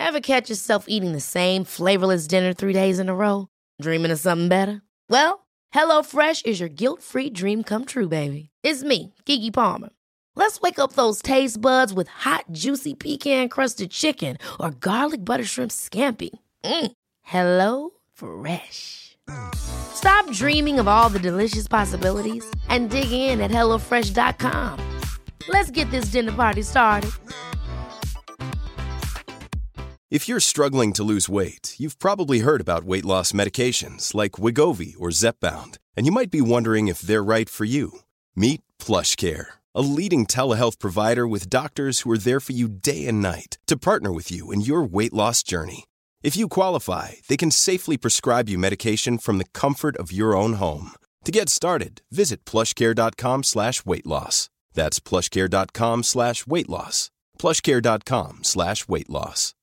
Ever catch yourself eating the same flavorless dinner 3 days in a row? Dreaming of something better? Well, HelloFresh is your guilt-free dream come true, baby. It's me, Keke Palmer. Let's wake up those taste buds with hot, juicy pecan-crusted chicken or garlic butter shrimp scampi. Hello Fresh. Stop dreaming of all the delicious possibilities and dig in at HelloFresh.com. Let's get this dinner party started. If you're struggling to lose weight, you've probably heard about weight loss medications like Wegovy or Zepbound, and you might be wondering if they're right for you. Meet PlushCare, a leading telehealth provider with doctors who are there for you day and night to partner with you in your weight loss journey. If you qualify, they can safely prescribe you medication from the comfort of your own home. To get started, visit plushcare.com/weightloss. That's plushcare.com/weightloss. plushcare.com/weightloss.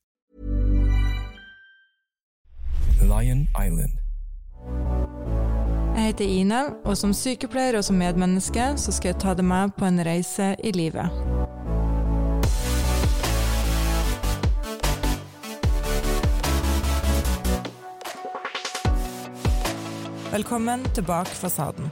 Lion Island. Jeg heter Ina, og som sykepleier og som medmenneske så skal jeg ta deg med på en reise i livet. Velkommen til Bak fasaden.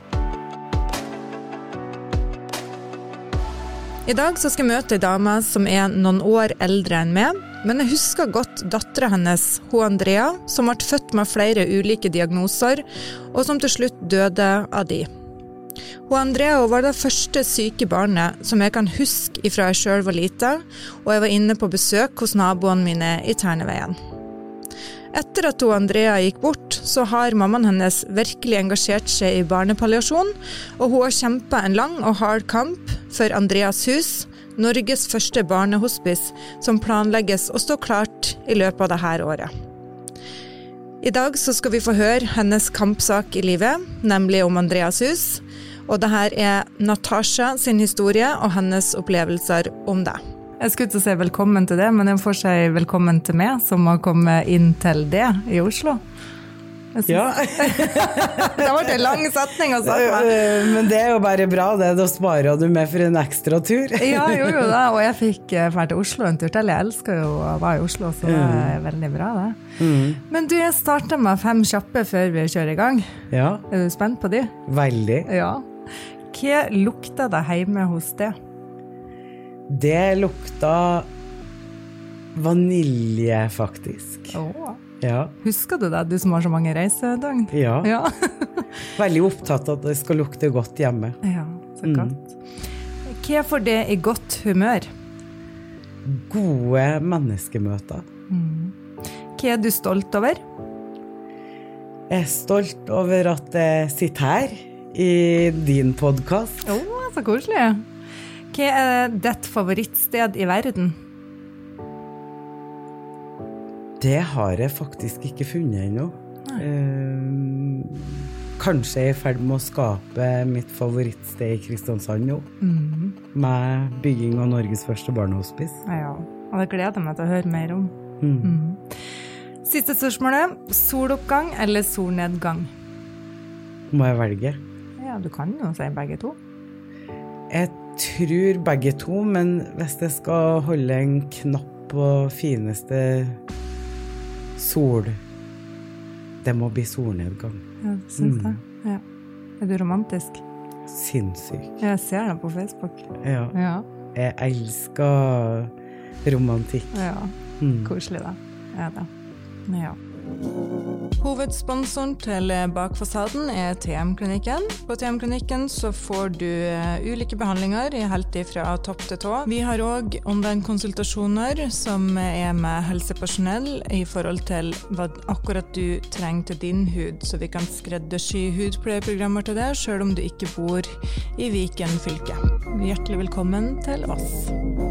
I dag så skal jeg møte en dame som noen år eldre enn meg, men jeg husker godt datteren hennes, hun Andrea, som ble født med flere ulike diagnoser, og som til slutt døde av de. Hun Andrea var det første syke barnet som jeg kan huske ifra jeg selv var lite, og jeg var inne på besøk hos naboene mine i Terneveien. Etter at hun Andrea gikk bort, så har mammaen hennes virkelig engasjert seg i barnepalliasjon, og hun har kjempet en lang og hard kamp for Andreas hus, Norges første barnehospice, som planlegges å stå klart i løpet av dette året. I dag så skal vi få høre hennes kampsak i livet, nemlig om Andreas hus, og dette Natasha sin historie og hennes opplevelser om det. Jeg skulle ikke si velkommen til det, men jeg får si velkommen til meg, som har kommet inn til det i Oslo. Ja. Det var en lang setning å snakke med. Men det jo bare bra, det. Da sparer du med for en ekstra tur. Ja, jo det, og jeg fikk vært til Oslo en tur til. Jeg elsker jo å være i Oslo, så det veldig bra det. Men du, jeg startet med 5 kjappe før vi kjører i gang. Ja. Du spent på de? Veldig. Ja. Hva lukta det hjemme hos deg? Det lukta vanilje, faktisk. Ja. Husker du det, du som har så mange reisedøgn? Ja. Veldig opptatt av at det skal lukte godt hjemme. Ja, så godt. Hva får det i godt humør? Gode menneskemøter. Hva du stolt over? Jeg stolt over at jeg sitter her i din podcast. Så koselig. Hva ditt favorittsted i verden? Det har jeg faktisk ikke funnet ennå. Kanskje jeg i ferd med å skape mitt favorittsted i Kristiansand nå. Med bygging av Norges første barnehospice. Ja, og det gleder meg til å høre mer om. Siste spørsmålet. Soloppgang eller solnedgang? Må jeg velge? Ja, du kan jo si begge to. Jeg tror begge to, men hvis jeg skal holde en knapp på fineste sol, det må bli solnedgang. Ja, det synes jeg. Ja. Du romantisk? Sinnssykt. Jeg ser det på Facebook. Ja. Jeg elsker romantikk. Ja, koselig da. Det. Ja. Hovedsponsoren til Bakfasaden TM-klinikken. På TM-klinikken så får du ulike behandlinger helt fra topp til tå. Vi har også online-konsultasjoner som med helsepersonell i forhold til hva akkurat du trenger til din hud, så vi kan skreddersy hudpleieprogrammer til det, selv om du ikke bor i Viken fylke. Hjertelig velkommen til oss.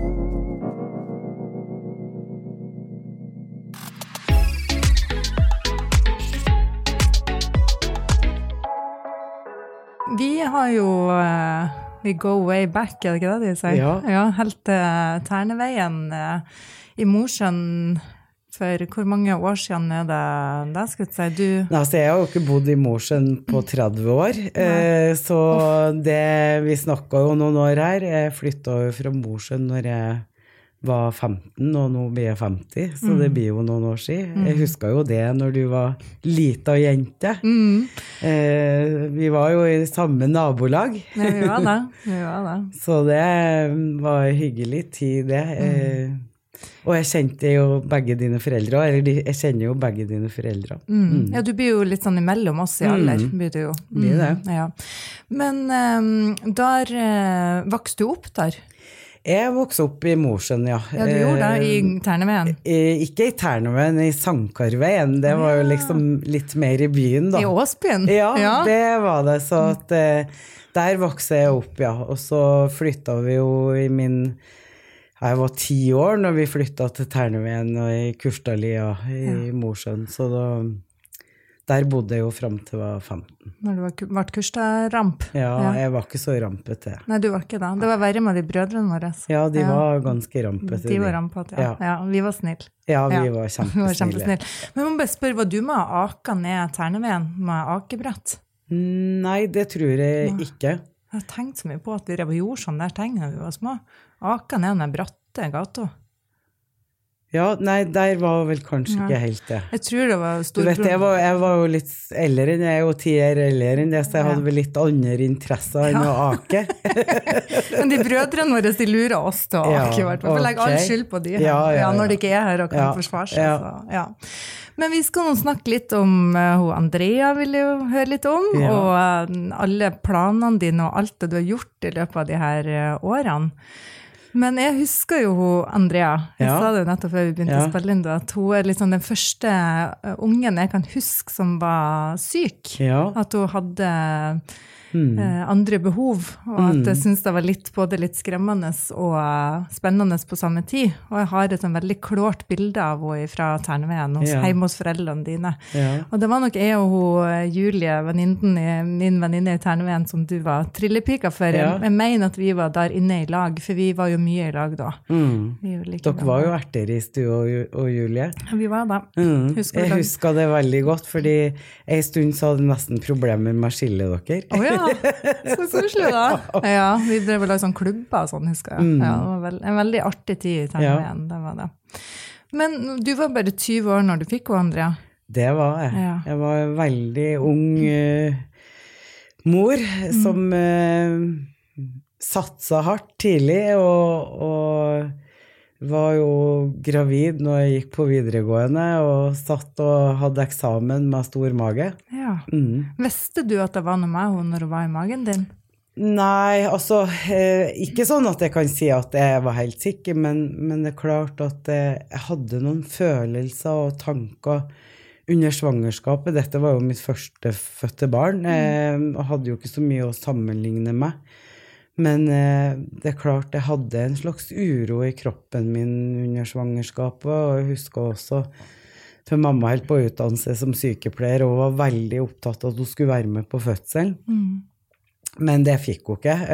Vi har jo we go way back, det ikke det de sier? Ja, helt Terneveien i Mosjøen for hvor mange år siden det skal jeg si? Altså, jeg har jo ikke bodd i Mosjøen på 30 år, så det vi snakket jo noen år her, jeg flyttet jo fra Mosjøen når jeg var 15, og nå blir jeg 50, så det blir jo noen år siden. Jeg husker jo det når du var lita jente. Vi var jo i samme nabolag. Ja, vi var det. Så det var en hyggelig tid, det. Og jeg kjente jo begge dine foreldre, eller jeg kjenner jo begge dine foreldre. Ja, du blir jo litt sånn imellom oss i alder, blir du jo. Blir det. Ja. Men der vokste du opp der? Jeg vokste opp i Mosjøen, ja. Ja, du gjorde det, i Terneveien? Ikke i Terneveien, i Sankarveien. Det var jo liksom litt mer i byen, da. I Åsbyen? Ja, det var det. Så at, der vokste jeg opp, ja. Og så flyttet vi jo jeg var 10 år når vi flyttet til Terneveien og i Kurstalia i Mosjøen. Så der bodde jeg jo frem til jeg var 15. Når du ble Kurstad-ramp? Ja, jeg var ikke så rampete. Nei, du var ikke da. Det var verre med de brødrene våre. Ja, de var ganske rampete. De var rampete, ja. Ja, vi var snill. Ja, vi var kjempesnille. Men man bare spør, var du med å ake ned Terneveien med akebrett? Nei, det tror jeg ikke. Jeg har tenkt så mye på at vi gjorde sånn der ting når vi var små. Aka ned den bratte gata. Ja, nei, der var vel kanskje ikke helt det. Jeg tror det var stor... Du vet, jeg var jo litt eldre enn jeg, og 10 år eldre enn det, så jeg hadde vel litt andre interesser enn å ake. Men de brødrene våre, de lurer oss til å ake, i hvert fall. For legg all skyld på de her. Når de ikke er her og kan forsvare seg. Ja. Men vi skal nå snakke litt om Andrea, vil jeg jo høre litt om, og alle planene dine og alt det du har gjort i løpet av de her årene. Men jeg husker jo Andrea, jeg sa det jo nettopp før vi begynte å spille inn, at hun er liksom den første ungen jeg kan huske som var syk. At hun hadde andre behov, og at jeg synes det var både litt skremmende og spennende på samme tid. Og jeg har et sånn veldig klart bilde av henne fra Terneveien, hjemme hos foreldrene dine. Og det var nok jeg og hun, Julie, min venninne i Terneveien, som du var trillepika for. Jeg mener at vi var der inne i lag, for vi var jo mye i lag da. Dere var jo erteris, du og Julie. Ja, vi var det. Jeg husker det veldig godt, fordi en stund så hadde nesten problemer med å skille dere. Så koselig da. Ja, vi drev vel sånn klubber og sånn, husker jeg. Ja, det var en veldig artig tid i Terneveien, det var det. Men du var bare 20 år når du fikk henne, Andrea? Det var jeg. Jeg var en veldig ung mor som satsa hardt tidlig, og var jo gravid når jeg gikk på videregående, og satt og hadde eksamen med stor mage. Ja. Visste du at det var noe med henne når hun var i magen din? Nei, altså, ikke sånn at jeg kan si at jeg var helt sikker, men det er klart at jeg hadde noen følelser og tanker under svangerskapet. Dette var jo mitt første fødte barn, og hadde jo ikke så mye å sammenligne med. Men det er klart jeg hadde en slags uro i kroppen min under svangerskapet, og jeg husker også, for mamma helt på utdannelse som sykepleier, og var veldig opptatt av at hun skulle være med på fødselen. Men det fikk hun ikke.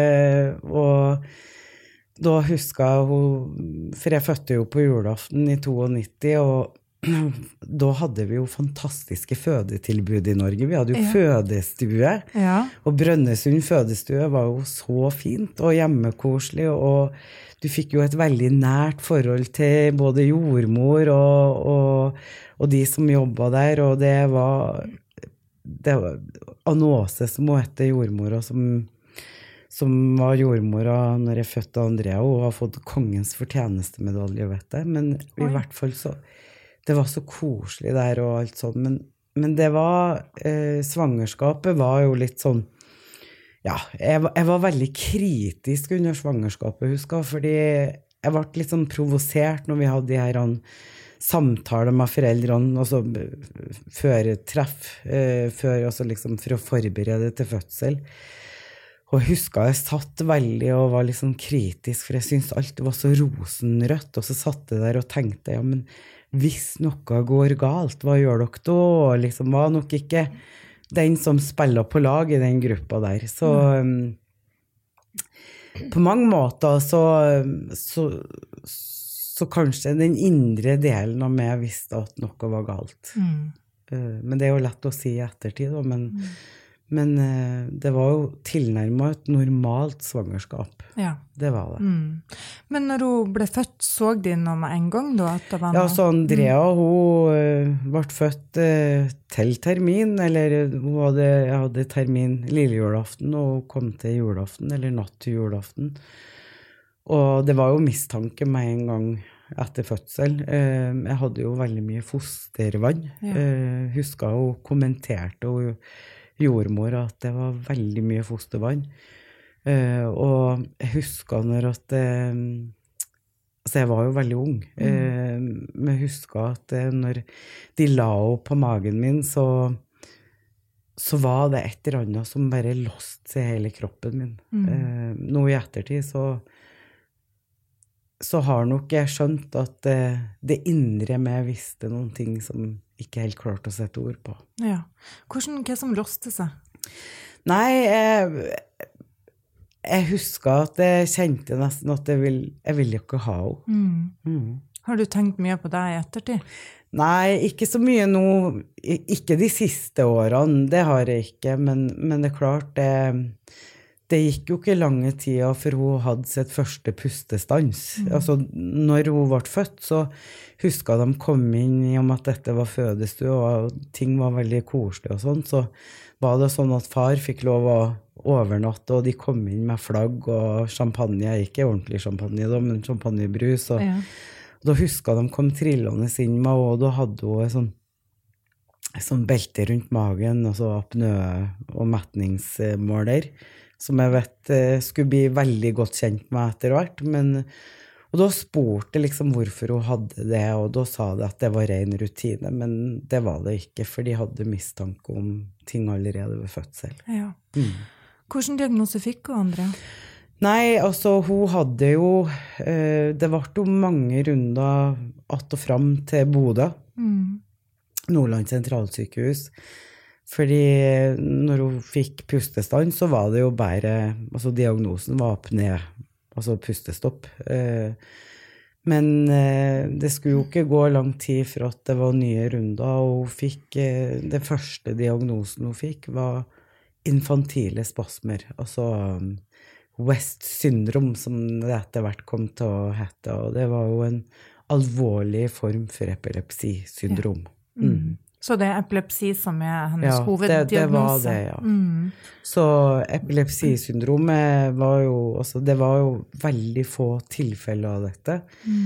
Og da husker jeg hun, for jeg fødte jo på julaften i 92, og da hadde vi jo fantastiske fødetilbud i Norge. Vi hadde jo fødestue, og Brønnøysund fødestue var jo så fint og hjemmekoselig, og du fikk jo et veldig nært forhold til både jordmor og de som jobbet der, og det var Anåse som hun hette jordmora, som var jordmora når jeg fødte Andrea, og hun har fått kongens fortjenestemedalje, vet jeg, men i hvert fall så det var så koselig der og alt sånt, men det var, svangerskapet var jo litt sånn, jeg var veldig kritisk under svangerskapet, husker jeg, fordi jeg ble litt sånn provosert når vi hadde de her samtaler med foreldrene, altså før treff, altså liksom for å forberede til fødsel. Og jeg husker jeg satt veldig og var litt sånn kritisk, for jeg syntes alt var så rosenrødt, og så satt jeg der og tenkte, men hvis noe går galt, hva gjør dere da? Liksom var nok ikke den som spiller på lag i den gruppa der. Så på mange måter så kanskje den indre delen av meg visste at noe var galt. Men det er jo lett å si i ettertid, Men det var jo tilnærmet et normalt svangerskap. Ja. Det var det. Men når hun ble født, så de noe med en gang da? At det var noe? Ja, så Andrea, hun ble født til termin, eller jeg hadde termin lille julaften, og kom til julaften, eller natt til julaften. Og det var jo mistanke med en gang etter fødsel. Jeg hadde jo veldig mye fostervann. Husker hun kommenterte og jordmor at det var veldig mye fostervann. Og jeg husker når at altså jeg var jo veldig ung, men jeg husker at når de la opp på magen min, så var det et eller annet som bare låste seg i hele kroppen min. Nå i ettertid så har nok jeg skjønt at det indre meg visste noen ting som ikke helt klarte å sette ord på. Ja. Hva som låste seg? Nei, jeg husker at jeg kjente nesten at jeg vil ikke ha henne. Har du tenkt mye på det i ettertid? Nei, ikke så mye nå. Ikke de siste årene, det har jeg ikke, men det er klart det gikk jo ikke lange tida før hun hadde sitt første pustestans. Altså, når hun ble født, så husker de kom inn i om at dette var fødestue, og ting var veldig koselig og sånn, så var det sånn at far fikk lov å overnatte, og de kom inn med flagg og champagne, ikke ordentlig champagne da, men champagnebrus, og da husker de kom trillende inn med, og da hadde hun et sånn belte rundt magen, altså apnø og metningsmåler, som jeg vet skulle bli veldig godt kjent med etter hvert, og da spurte liksom hvorfor hun hadde det, og da sa det at det var ren rutine, men det var det ikke, for de hadde mistanke om ting allerede ved fødsel. Ja. Hvilken diagnose fikk hun, Andrea? Nei, altså hun hadde jo, det var jo mange runder att og fram til Bodø, Nordland sentralsykehus, fordi når hun fikk pustestand, så var det jo bare, altså diagnosen var apné, altså pustestopp. Men det skulle jo ikke gå lang tid for at det var nye runder, og hun fikk, det første diagnosen hun fikk var infantile spasmer, altså West syndrom, som det etter hvert kom til å hete, og det var jo en alvorlig form for epilepsisyndrom. Så det er epilepsi som er hennes hoveddiagnose? Ja, det var det, ja. Så epilepsisyndromet var jo, altså det var jo veldig få tilfeller av dette.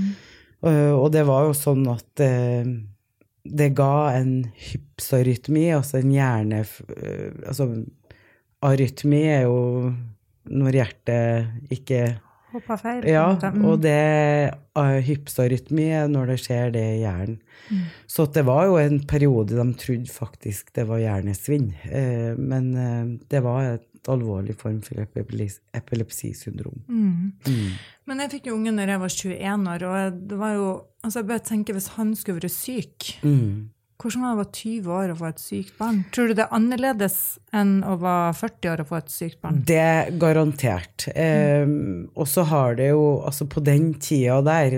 Og det var jo sånn at det ga en hypsarytmi, altså en altså arytmi er jo når hjertet ikke hoppa feil. Ja, og det hypsarytmi er når det skjer det i hjernen. Så det var jo en periode de trodde faktisk det var hjernesvinn, men det var et alvorlig form for epilepsisyndrom. Men jeg fikk jo ungen når jeg var 21 år, og det var jo, altså jeg bare tenker hvis han skulle være syk, hvordan var det å være 20 år og få et sykt barn? Tror du det er annerledes enn å være 40 år og få et sykt barn? Det er garantert. Og så har det jo, altså på den tida der,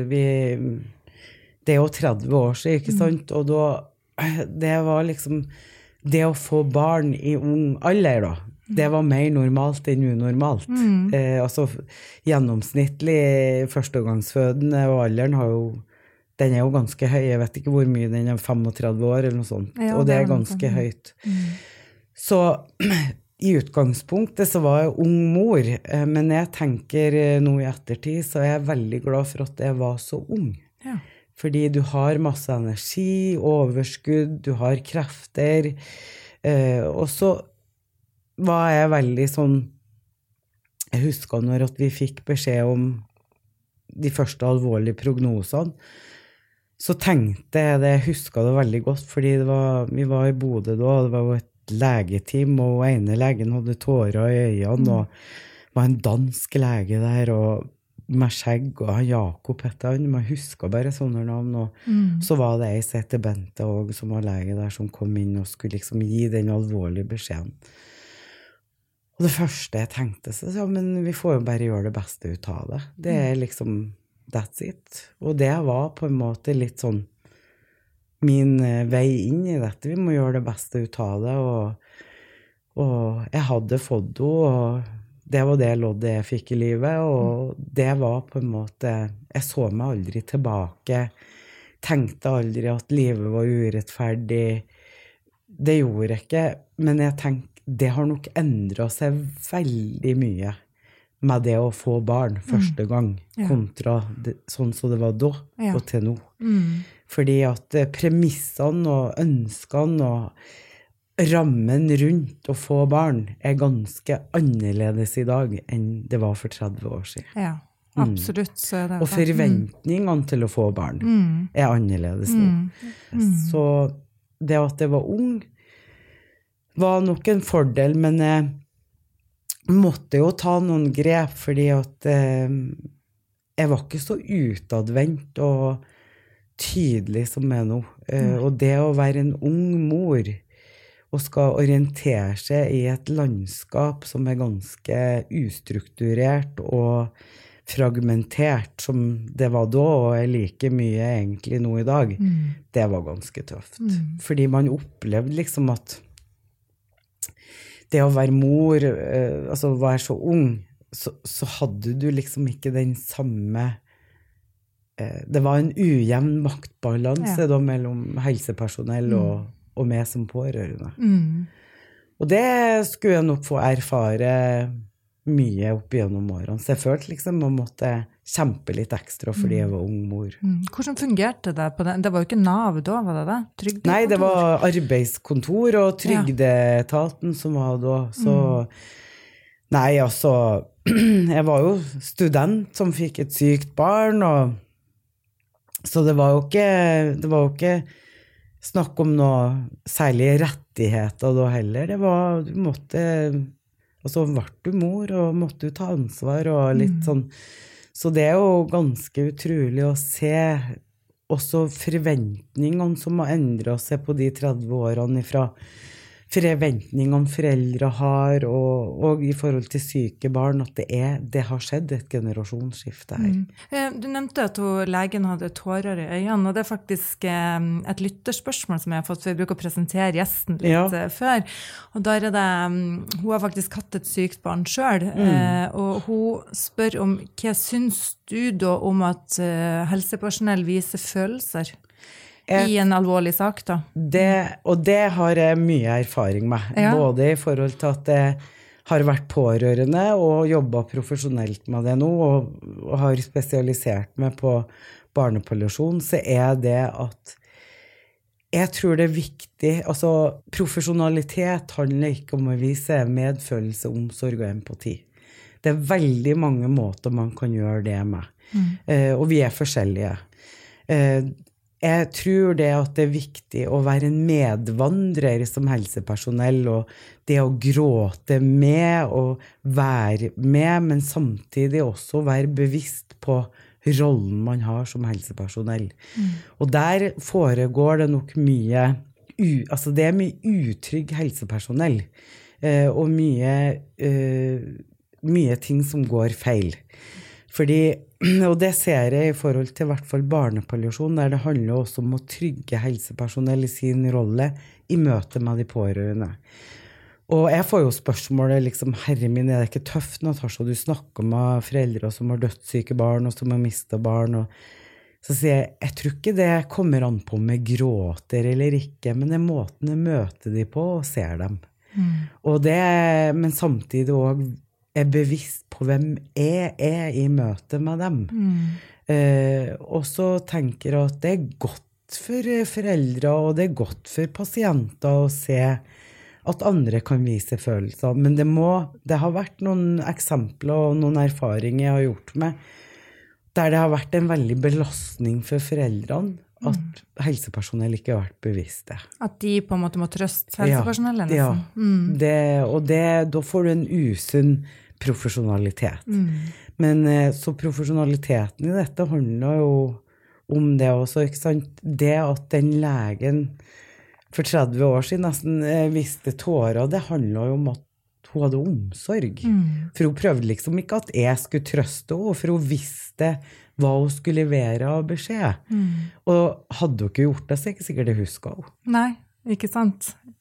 det er jo 30 år siden, ikke sant? Og da, det var liksom, det å få barn i ung alder da, det var mer normalt enn unormalt. Altså gjennomsnittlig førstegangsfødende, og alderen har jo, den er jo ganske høy, jeg vet ikke hvor mye, den er 35 år eller noe sånt, og det er ganske høyt. Så i utgangspunktet så var jeg ung mor, men jeg tenker nå i ettertid, så er jeg veldig glad for at jeg var så ung. Fordi du har masse energi, overskudd, du har krefter, og så var jeg veldig sånn, jeg husker når at vi fikk beskjed om de første alvorlige prognosene, så tenkte jeg det, jeg husker det veldig godt, fordi vi var i Bodø da, det var jo et legeteam, og ene legen hadde tårer i øynene, og var en dansk lege der, og med skjegg, og Jakob heter han, man husker bare sånne navn, og så var det ei som heter Bente også, som var lege der, som kom inn og skulle liksom gi den alvorlige beskjeden. Og det første jeg tenkte, så ja, men vi får jo bare gjøre det beste ut av det. Det er liksom, that's it. Og det var på en måte litt sånn min vei inn i dette. Vi må gjøre det beste ut av det, Og jeg hadde fått henne, og det var det loddet jeg fikk I livet, og det var på en måte, jeg så meg aldri tilbake, tenkte aldri at livet var urettferdig, det gjorde jeg ikke, men jeg tenkte, det har nok endret seg veldig mye med det å få barn første gang, kontra det, sånn som det var da, og til nå. Fordi at premissene og ønskene og rammen rundt å få barn ganske annerledes I dag enn det var for 30 år siden. Ja, absolutt. Så det og forventningene til å få barn annerledes nå. Så det at jeg var ung var nok en fordel, men jeg måtte jo ta noen grep, fordi at jeg var ikke så utadvendt og tydelig som jeg nå. Og det å være en ung mor og skal orientere seg I et landskap som ganske ustrukturert og fragmentert som det var da, og like mye egentlig nå I dag, det var ganske tøft. Fordi man opplevde liksom at det å være mor, altså være så ung, så hadde du liksom ikke den samme, det var en ujevn maktbalanse da mellom helsepersonell og meg som pårørende. Og det skulle jeg nok få erfare mye opp gjennom årene. Så jeg følte liksom man måtte kjempe litt ekstra fordi jeg var ung mor. Hvordan fungerte det på det? Det var jo ikke NAV da, var det det? Trygdekontor? Nei, det var arbeidskontor og trygdeetaten som var da. Så, nei, altså, jeg var jo student som fikk et sykt barn, og så det var jo ikke snakk om noe særlige rettigheter da heller. Det var, du måtte, altså ble du mor, og måtte du ta ansvar og litt sånn. Så det jo ganske utrolig å se også forventningene som har endret seg på de 30 årene ifra forventningene foreldre har, og I forhold til syke barn, at det har skjedd et generasjonsskifte her. Du nevnte at legen hadde tårer I øynene, og det faktisk et lytterspørsmål som jeg har fått, for jeg bruker å presentere gjesten litt før. Og der det, hun har faktisk hatt et sykt barn selv, og hun spør om, hva synes du da om at helsepersonell viser følelser? I en alvorlig sak da. Og det har jeg mye erfaring med, både I forhold til at jeg har vært pårørende og jobbet profesjonelt med det nå, og har spesialisert meg på barnepalliasjon, så det at jeg tror det viktig, altså profesjonalitet handler ikke om å vise medfølelse, omsorg og empati. Det veldig mange måter man kan gjøre det med, og vi forskjellige. Jeg tror det at det viktig å være en medvandrer som helsepersonell, og det å gråte med og være med, men samtidig også være bevisst på rollen man har som helsepersonell. Og der foregår det nok mye, altså det mye utrygg helsepersonell, og mye ting som går feil. Fordi, og det ser jeg I forhold til I hvert fall barnepalliasjon, der det handler også om å trygge helsepersonell I sin rolle I møte med de pårørende. Og jeg får jo spørsmålet, liksom, herre min, det ikke tøft, Natasha, du snakker med foreldre som har dødssyke barn, og som har mistet barn, og så sier jeg tror ikke det kommer an på om jeg gråter eller ikke, men det måten jeg møter de på og ser dem. Og det, men samtidig også bevisst på hvem jeg I møte med dem. Og så tenker jeg at det godt for foreldre, og det godt for pasienter å se at andre kan vise følelser. Men det har vært noen eksempler og noen erfaringer jeg har gjort med, der det har vært en veldig belastning for foreldrene, at helsepersonell ikke har vært bevisste. At de på en måte må trøste helsepersonellet? Ja, da får du en usunn profesjonalitet. Men så profesjonaliteten I dette handler jo om det også, ikke sant? Det at den legen for 30 år siden nesten viste tårer, det handler jo om at hun hadde omsorg. For hun prøvde liksom ikke at jeg skulle trøste henne, for hun visste hva hun skulle levere av beskjed. Og hadde hun ikke gjort det, så ikke sikkert det husket hun. Nei, ikke sant?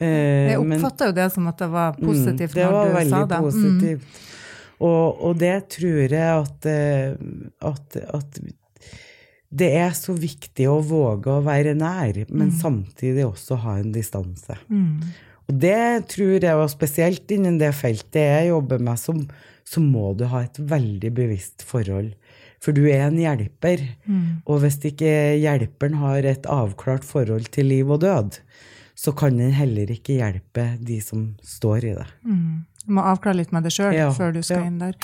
Jeg oppfattet jo det som at det var positivt det var når du sa det. veldig positivt. Og det tror jeg at det så viktig å våge å være nær, men samtidig også ha en distanse. Og det tror jeg, og spesielt innen det feltet jeg jobber med, så må du ha et veldig bevisst forhold. For du en hjelper, og hvis ikke hjelperen har et avklart forhold til liv og død, så kan den heller ikke hjelpe de som står i det. Du må avklare litt med det selv før du skal inn der.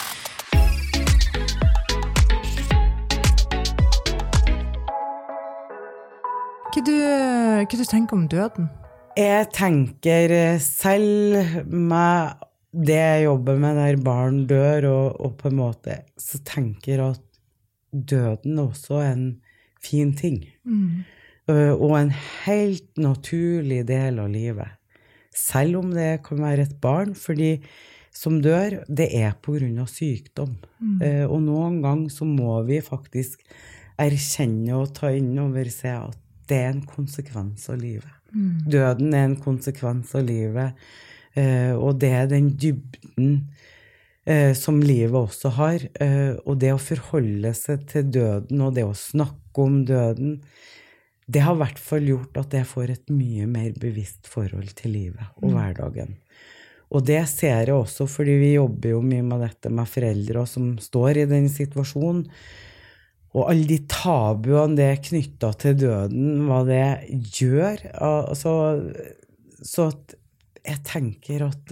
Hva du tenker om døden? Jeg tenker selv med det jeg jobber med der barn dør, og på en måte, så tenker jeg at døden også en fin ting. Og en helt naturlig del av livet. Selv om det kan være et barn, fordi som dør, det på grunn av sykdom. Og noen gang så må vi faktisk erkjenne og ta inn over seg at det en konsekvens av livet. Døden en konsekvens av livet, og det den dybden som livet også har, og det å forholde seg til døden, og det å snakke om døden, det har I hvert fall gjort at jeg får et mye mer bevisst forhold til livet og hverdagen. Og det ser jeg også fordi vi jobber jo mye med dette med foreldre som står I den situasjonen, og alle de tabuene det knyttet til døden, hva det gjør, så at jeg tenker at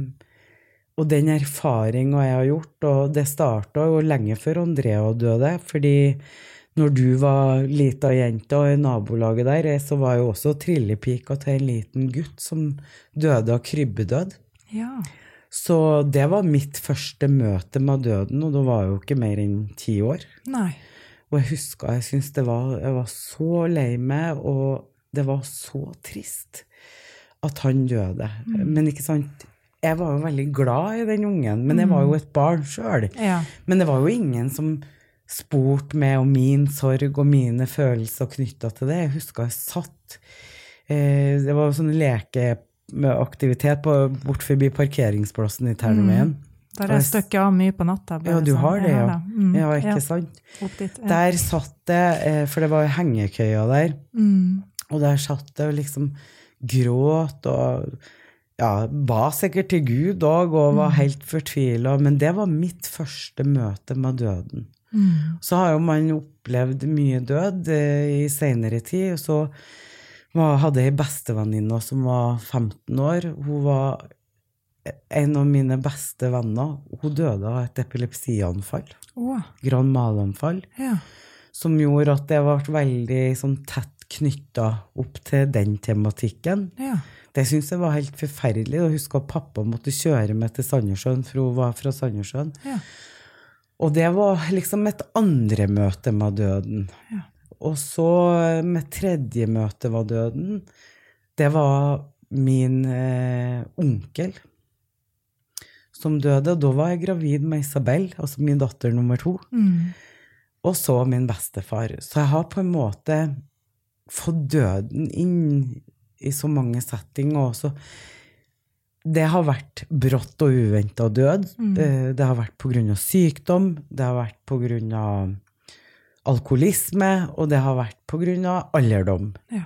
og den erfaringen jeg har gjort, og det startet jo lenge før Andrea døde, fordi når du var liten jente og I nabolaget der, så var jeg jo også trillepika til en liten gutt som døde av krybbedød. Ja. Så det var mitt første møte med døden, og da var jeg jo ikke mer enn 10 år. Nei. Og jeg husker, jeg synes jeg var så lei meg, og det var så trist at han døde. Men ikke sant, jeg var jo veldig glad I den ungen, men jeg var jo et barn selv. Ja. Men det var jo ingen som spurte meg om min sorg og mine følelser knyttet til det. Jeg husker jeg satt, det var jo sånn lekeaktivitet bort forbi parkeringsplassen I Ternomien. Der jeg støkker av mye på natta. Ja, du har det, ja. Ja, ikke Ja. sant? Opp dit, ja. Der satt jeg, for det var jo hengekøya der, og der satt jeg og liksom gråt og ba sikkert til Gud og var helt fortvilet, men det var mitt første møte med døden. Så har jo man opplevd mye død I senere tid, og så hadde jeg en bestevenninne som var 15 år, hun var en av mine beste venner, hun døde av et epilepsianfall, Grand Mal-anfall, som gjorde at det var veldig sånn tett knyttet opp til den tematikken. Ja. Det synes jeg var helt forferdelig, og husk at pappa måtte kjøre meg til Sandnessjøen, for hun var fra Sandnessjøen. Ja. Og det var liksom et andre møte med døden. Ja. Og så med tredje møte med døden, det var min onkel, som døde, og da var jeg gravid med Isabel, altså min datter nummer 2, og så min bestefar. Så jeg har på en måte fått døden inn I så mange settinger også. Det har vært brått og uventet død. Det har vært på grunn av sykdom, det har vært på grunn av alkoholisme, og det har vært på grunn av alderdom. Ja.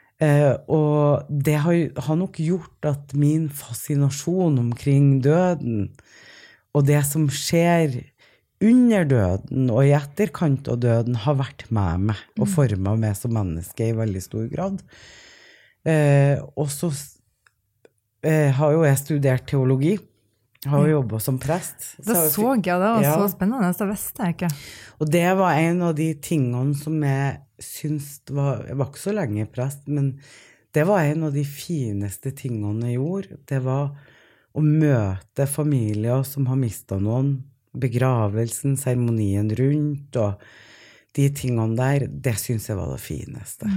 Og det har nok gjort at min fascinasjon omkring døden og det som skjer under døden og I etterkant av døden har vært med meg og formet meg som menneske I veldig stor grad. Og så har jo jeg studert teologi, har jo jobbet som prest. Det så jeg, det var så spennende, det visste jeg ikke. Og det var en av de tingene som jeg synes jeg var ikke så lenge prest, men det var en av de fineste tingene jeg gjorde. Det var å møte familier som har mistet noen, begravelsen, seremonien rundt, og de tingene der, det synes jeg var det fineste.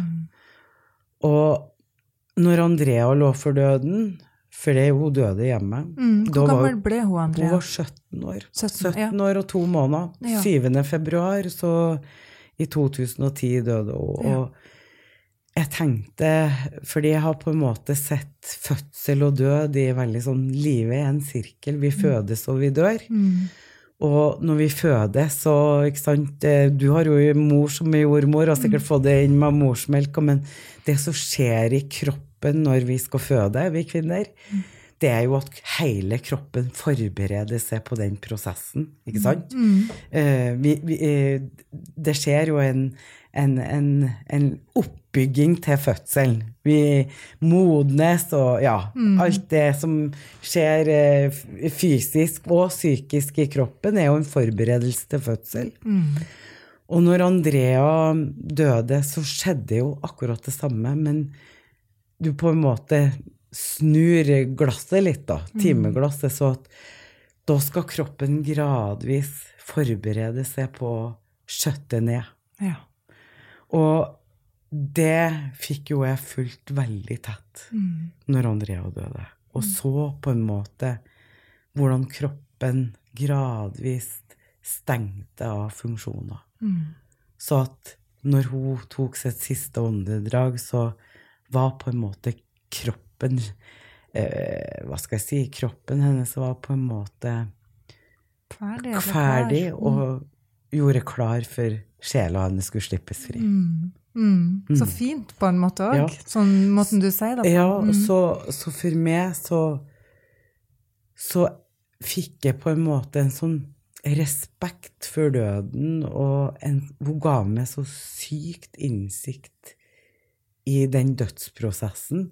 Og når Andrea lå for døden, for det hun døde hjemme. Hvor gammel ble hun, Andrea? Hun var 17 år. 17 år og 2 måneder. Ja. 7. februar, så I 2010 døde hun. Og Jeg tenkte, fordi jeg har på en måte sett fødsel og død i veldig sånn, livet en sirkel, vi fødes og vi dør. Og når vi fødes, så, ikke sant, du har jo en mor som er jordmor, og sikkert fått det inn med morsmelk, men det som skjer i kroppen når vi skal føde, vi kvinner, det er jo at hele kroppen forbereder seg på den prosessen, ikke sant? Det skjer jo en oppbygging til fødselen. Vi modnes og alt det som skjer fysisk og psykisk i kroppen er jo en forberedelse til fødsel. Og når Andrea døde, så skjedde jo akkurat det samme, men du på en måte snur glasset litt da, timeglasset, så at da skal kroppen gradvis forberede seg på å skjøtte ned. Ja. Og det fikk jo jeg fulgt veldig tett når Andrea døde. Og så på en måte hvordan kroppen gradvis stengte av funksjoner. Så at når hun tok sitt siste åndedrag, så var på en måte kroppen, kroppen hennes var på en måte ferdig og gjorde klar for sjela hennes skulle slippes fri. Så fint på en måte også, sånn måten du sier det på. Ja, så for meg så fikk jeg på en måte en sånn respekt for døden, og hun ga meg så sykt innsikt i den dødsprosessen.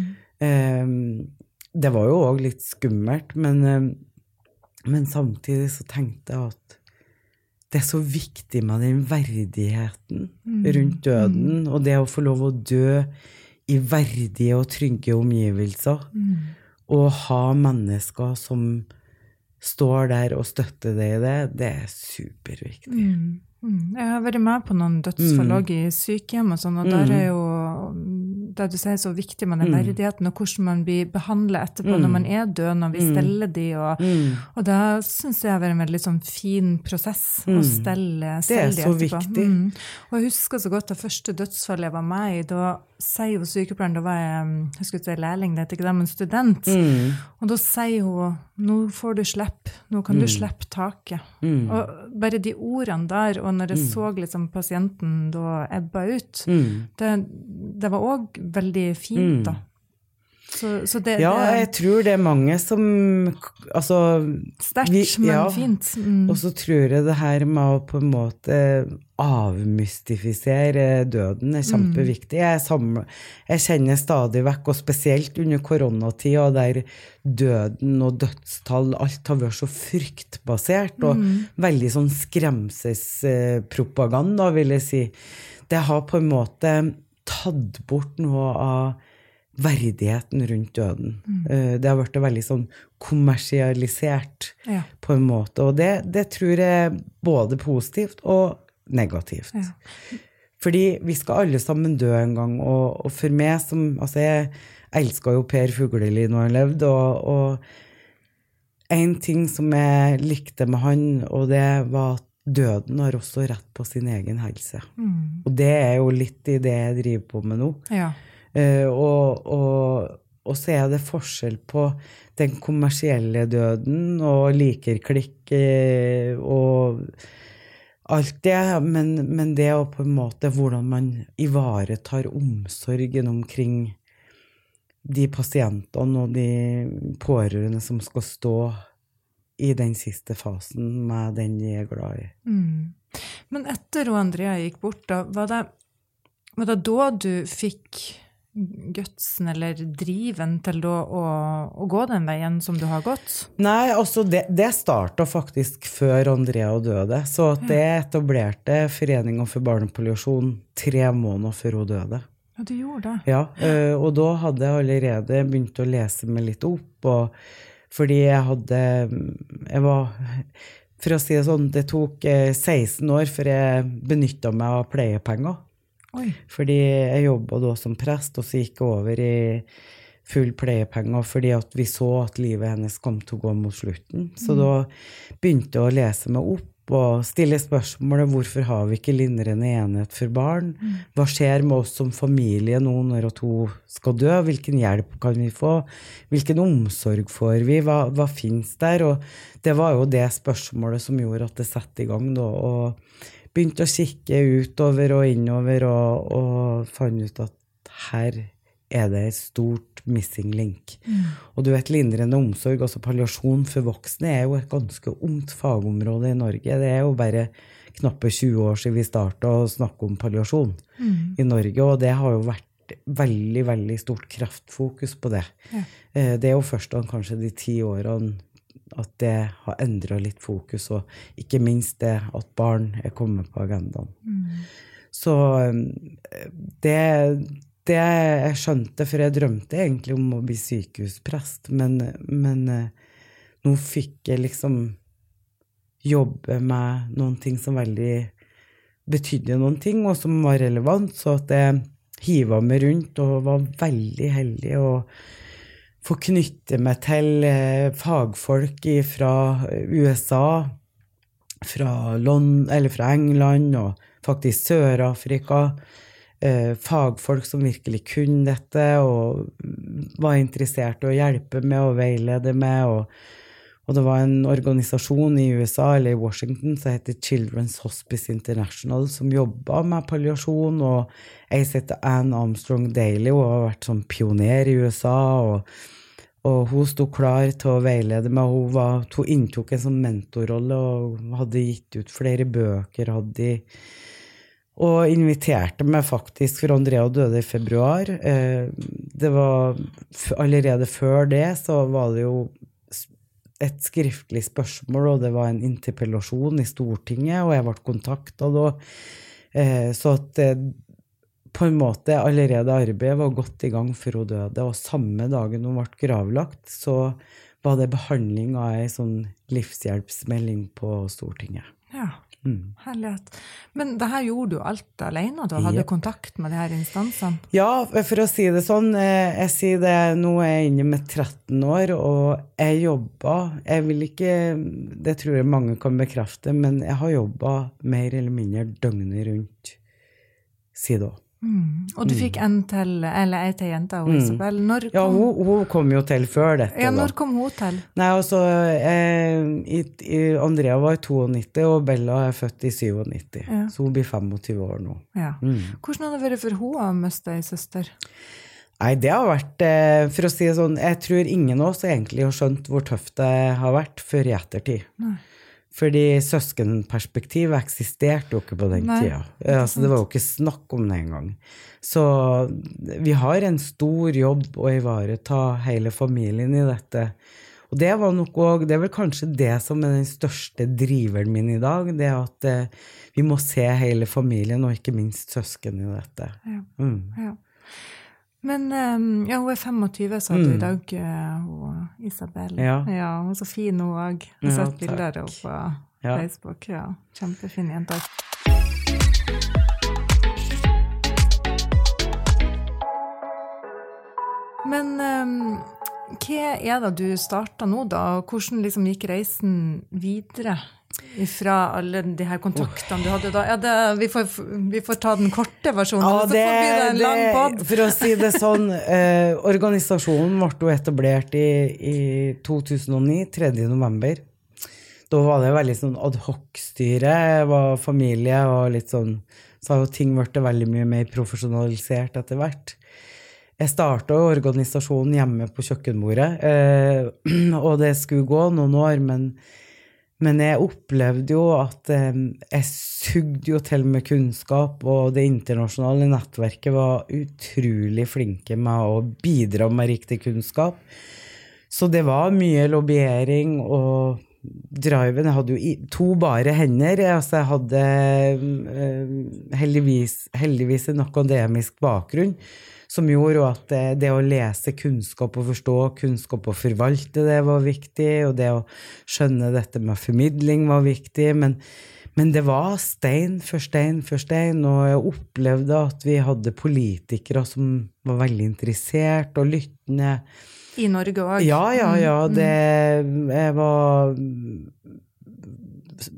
Det var jo også litt skummelt, men samtidig så tenkte jeg at det er så viktig med den verdigheten rundt døden, og det å få lov å dø i verdige og trygge omgivelser, og ha mennesker som står der og støtter deg i det, det er superviktig. Jeg har vært med på noen dødsforlag i sykehjem og sånn, og der er jo det du sier så viktig med den verdigheten, og hvordan man blir behandlet etterpå når man er død, når vi steller de, og det synes jeg har vært en veldig sånn fin prosess å stelle de etterpå. Det er så viktig. Og jeg husker så godt det første dødsfallet jeg var med i, da sier jo sykepleieren, da var jeg skulle si lærling, det heter ikke det, men student, og da sier hun, nå får du slippe, nå kan du slippe taket. Og bare de ordene der, og når jeg så liksom pasienten da ebba ut, det var også veldig fint da. Så det, jeg tror det er mange som altså, sterkt, men fint. Og så tror jeg det her med å på en måte avmystifisere døden er kjempeviktig. Jeg kjenner stadig vekk, og spesielt under koronatida, der døden og dødstall, alt har vært så fryktbasert, og veldig sånn skremselspropaganda, vil jeg si. Det har på en måte tatt bort noe av verdigheten rundt døden. Det har vært veldig sånn kommersialisert på en måte, og det tror jeg både positivt og negativt. Fordi vi skal alle sammen dø en gang, og for meg som, altså jeg elsket jo Per Fugelli når han levde, og en ting som jeg likte med han, og det var at døden har også rett på sin egen helse. Og det er jo litt i det jeg driver på med nå. Og så er det forskjell på den kommersielle døden og likerklikk og alt det, men det er på en måte hvordan man ivaretar omsorgen omkring de pasientene og de pårørende som skal stå i den siste fasen med den de er glad i. Men etter Andrea gikk bort, da, var det da du fikk gutsen eller driven til å gå den veien som du har gått? Nei, altså det startet faktisk før Andrea døde, så at det etablerte Foreningen for barnepalliasjon 3 måneder før hun døde. Ja, du gjorde det? Ja, og da hadde jeg allerede begynt å lese meg litt opp, fordi jeg var, for å si det sånn, det tok 16 år før jeg benyttet meg av pleiepenger. Fordi jeg jobbet da som prest, og så gikk jeg over i full pleiepenger, fordi at vi så at livet hennes kom til å gå mot slutten. Så da begynte jeg å lese meg opp, og stille spørsmålet, hvorfor har vi ikke lindrende enhet for barn? Hva skjer med oss som familie nå når to skal dø? Hvilken hjelp kan vi få? Hvilken omsorg får vi? Hva finnes der? Og det var jo det spørsmålet som gjorde at det satte i gang da, og begynte å kikke utover og innover og fant ut at her det et stort missing link. Og du vet, lindrende omsorg, altså palliasjon for voksne, jo et ganske ungt fagområde i Norge. Det jo bare knappe 20 år siden vi startet å snakke om palliasjon i Norge, og det har jo vært veldig, veldig stort kraftfokus på det. Det jo først da kanskje de 10 årene at det har endret litt fokus, og ikke minst det at barn kommet på agendaen. Så det jeg skjønte, for jeg drømte egentlig om å bli sykehusprest, men nå fikk jeg liksom jobbe med noen ting som veldig betydde noen ting, og som var relevant, så at jeg hivet meg rundt og var veldig heldig å få knytte meg til fagfolk fra USA, fra England og faktisk Sør-Afrika, fagfolk som virkelig kunne dette og var interessert i å hjelpe med og veilede med, og det var en organisasjon i USA eller i Washington som heter Children's Hospice International som jobbet med palliasjon, og jeg heter Anne Armstrong Daly og har vært som pioner i USA, og hun stod klar til å veilede meg. Hun inntok en sånn mentorrolle og hadde gitt ut flere bøker, og inviterte meg faktisk, for Andrea døde i februar. Det var allerede før det, så var det jo et skriftlig spørsmål, og det var en interpellasjon i Stortinget, og jeg ble kontaktet da. Så at på en måte allerede arbeidet var godt i gang for hun døde, og samme dagen hun ble gravlagt, så var det behandling av en sånn livshjelpsmelding på Stortinget. Ja. Herlighet. Men det her gjorde du alt alene, du hadde kontakt med de her instansene? Ja, for å si det sånn, jeg sier det, nå jeg inne med 13 år, og jeg jobbet, jeg vil ikke, det tror jeg mange kan bekrefte, men jeg har jobbet mer eller mindre døgnet rundt, si da. Og du fikk en til jenta, og Isabel. Ja, hun kom jo til før dette. Ja, når kom hun til? Nei, altså, Andrea var i 92, og Bella født i 97, så hun blir 25 år nå. Ja. Hvordan hadde det vært for hun å miste en søster? Nei, det har vært, for å si det sånn, jeg tror ingen av oss egentlig har skjønt hvor tøft det har vært før i ettertid. Nei. Fordi søskenperspektiv eksisterte jo ikke på den tiden. Altså, det var jo ikke snakk om det engang. Så vi har en stor jobb å ivareta hele familien i dette. Og det var nok også, det vel kanskje det som den største driveren min i dag, det at vi må se hele familien, og ikke minst søsken i dette. Ja. Men ja, hun 25, sa du i dag, Isabel. Ja, hun så fin hun også. Jeg har sett bilder på Facebook. Ja, kjempefin jente. Men hva det du startet nå da? Hvordan liksom gikk reisen videre? Fra alle de her kontaktene du hadde da. Ja, vi får ta den korte versjonen, så får vi en lang podd. For å si det sånn, organisasjonen ble jo etablert i 2009, 3. november. Da var det veldig sånn ad hoc-styre, var familie og litt sånn, så har jo ting vært veldig mye mer profesjonalisert etter hvert. Jeg startet organisasjonen hjemme på kjøkkenbordet, og det skulle gå noen år, men jeg opplevde jo at jeg sugde jo til med kunnskap, og det internasjonale nettverket var utrolig flinke med å bidra med riktig kunnskap. Så det var mye lobbyering og driven. Jeg hadde jo 2 bare hender. Altså jeg hadde heldigvis en akademisk bakgrunn, som gjorde at det å lese kunnskap og forstå kunnskap og forvalte det var viktig, og det å skjønne dette med formidling var viktig, men det var stein for stein for stein, og jeg opplevde at vi hadde politikere som var veldig interessert og lyttende. I Norge også? Ja, det var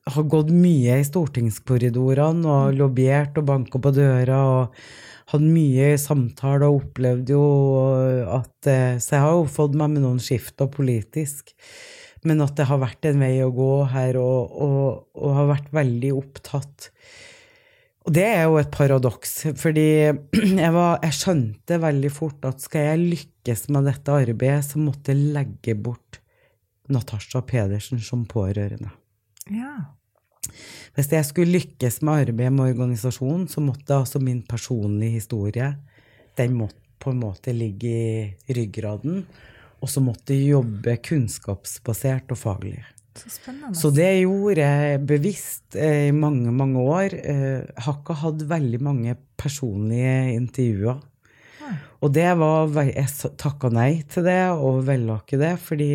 har gått mye I stortingskorridorene og lobbyert og banket på døra og hatt mye samtaler og opplevd jo at, så jeg har jo fått meg med noen skifter politisk, men at det har vært en vei å gå her og har vært veldig opptatt. Og det jo et paradoks, fordi jeg skjønte veldig fort at skal jeg lykkes med dette arbeidet, så måtte jeg legge bort Natasha Pedersen som pårørende. Ja. Hvis jeg skulle lykkes med arbeidet med organisasjonen, så måtte altså min personlige historie, den måtte på en måte ligge I ryggraden, og så måtte jeg jobbe kunnskapsbasert og faglig. Så spennende. Så det gjorde jeg bevisst I mange, mange år. Har ikke hatt veldig mange personlige intervjuer. Og det var, jeg takket nei til det, og ville ikke det, fordi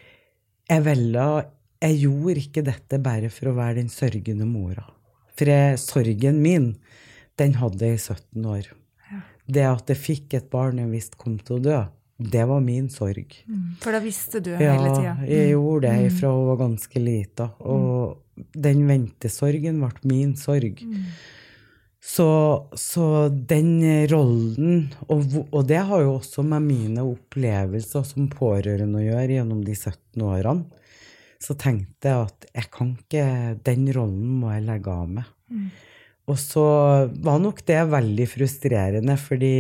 jeg gjorde ikke dette bare for å være den sørgende mora. For sorgen min, den hadde jeg I 17 år. Det at jeg fikk et barn jeg visste kom til å dø, det var min sorg. For da visste du hele tiden. Ja, jeg gjorde det fra jeg var ganske lita. Og den ventesorgen ble min sorg. Så den rollen, og det har jo også med mine opplevelser som pårørende å gjøre gjennom de 17 årene, så tenkte jeg at jeg kan ikke, den rollen må jeg legge av med. Og så var nok det veldig frustrerende, fordi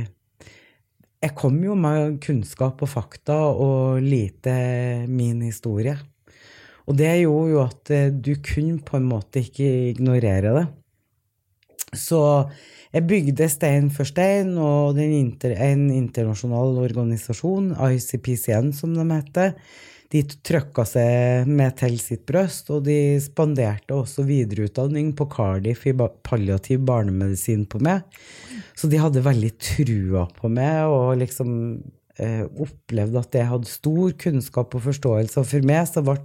jeg kom jo med kunnskap og fakta og lite min historie. Og det gjorde jo at du kunne på en måte ikke ignorere det. Så jeg bygde stein for stein, og en internasjonal organisasjon, ICPCN som de heter, de trykket seg med til sitt brøst, og de spanderte også videreutdanning på Cardiff I palliativ barnemedisin på meg. Så de hadde veldig trua på meg, og liksom opplevde at jeg hadde stor kunnskap og forståelse. Og for meg så ble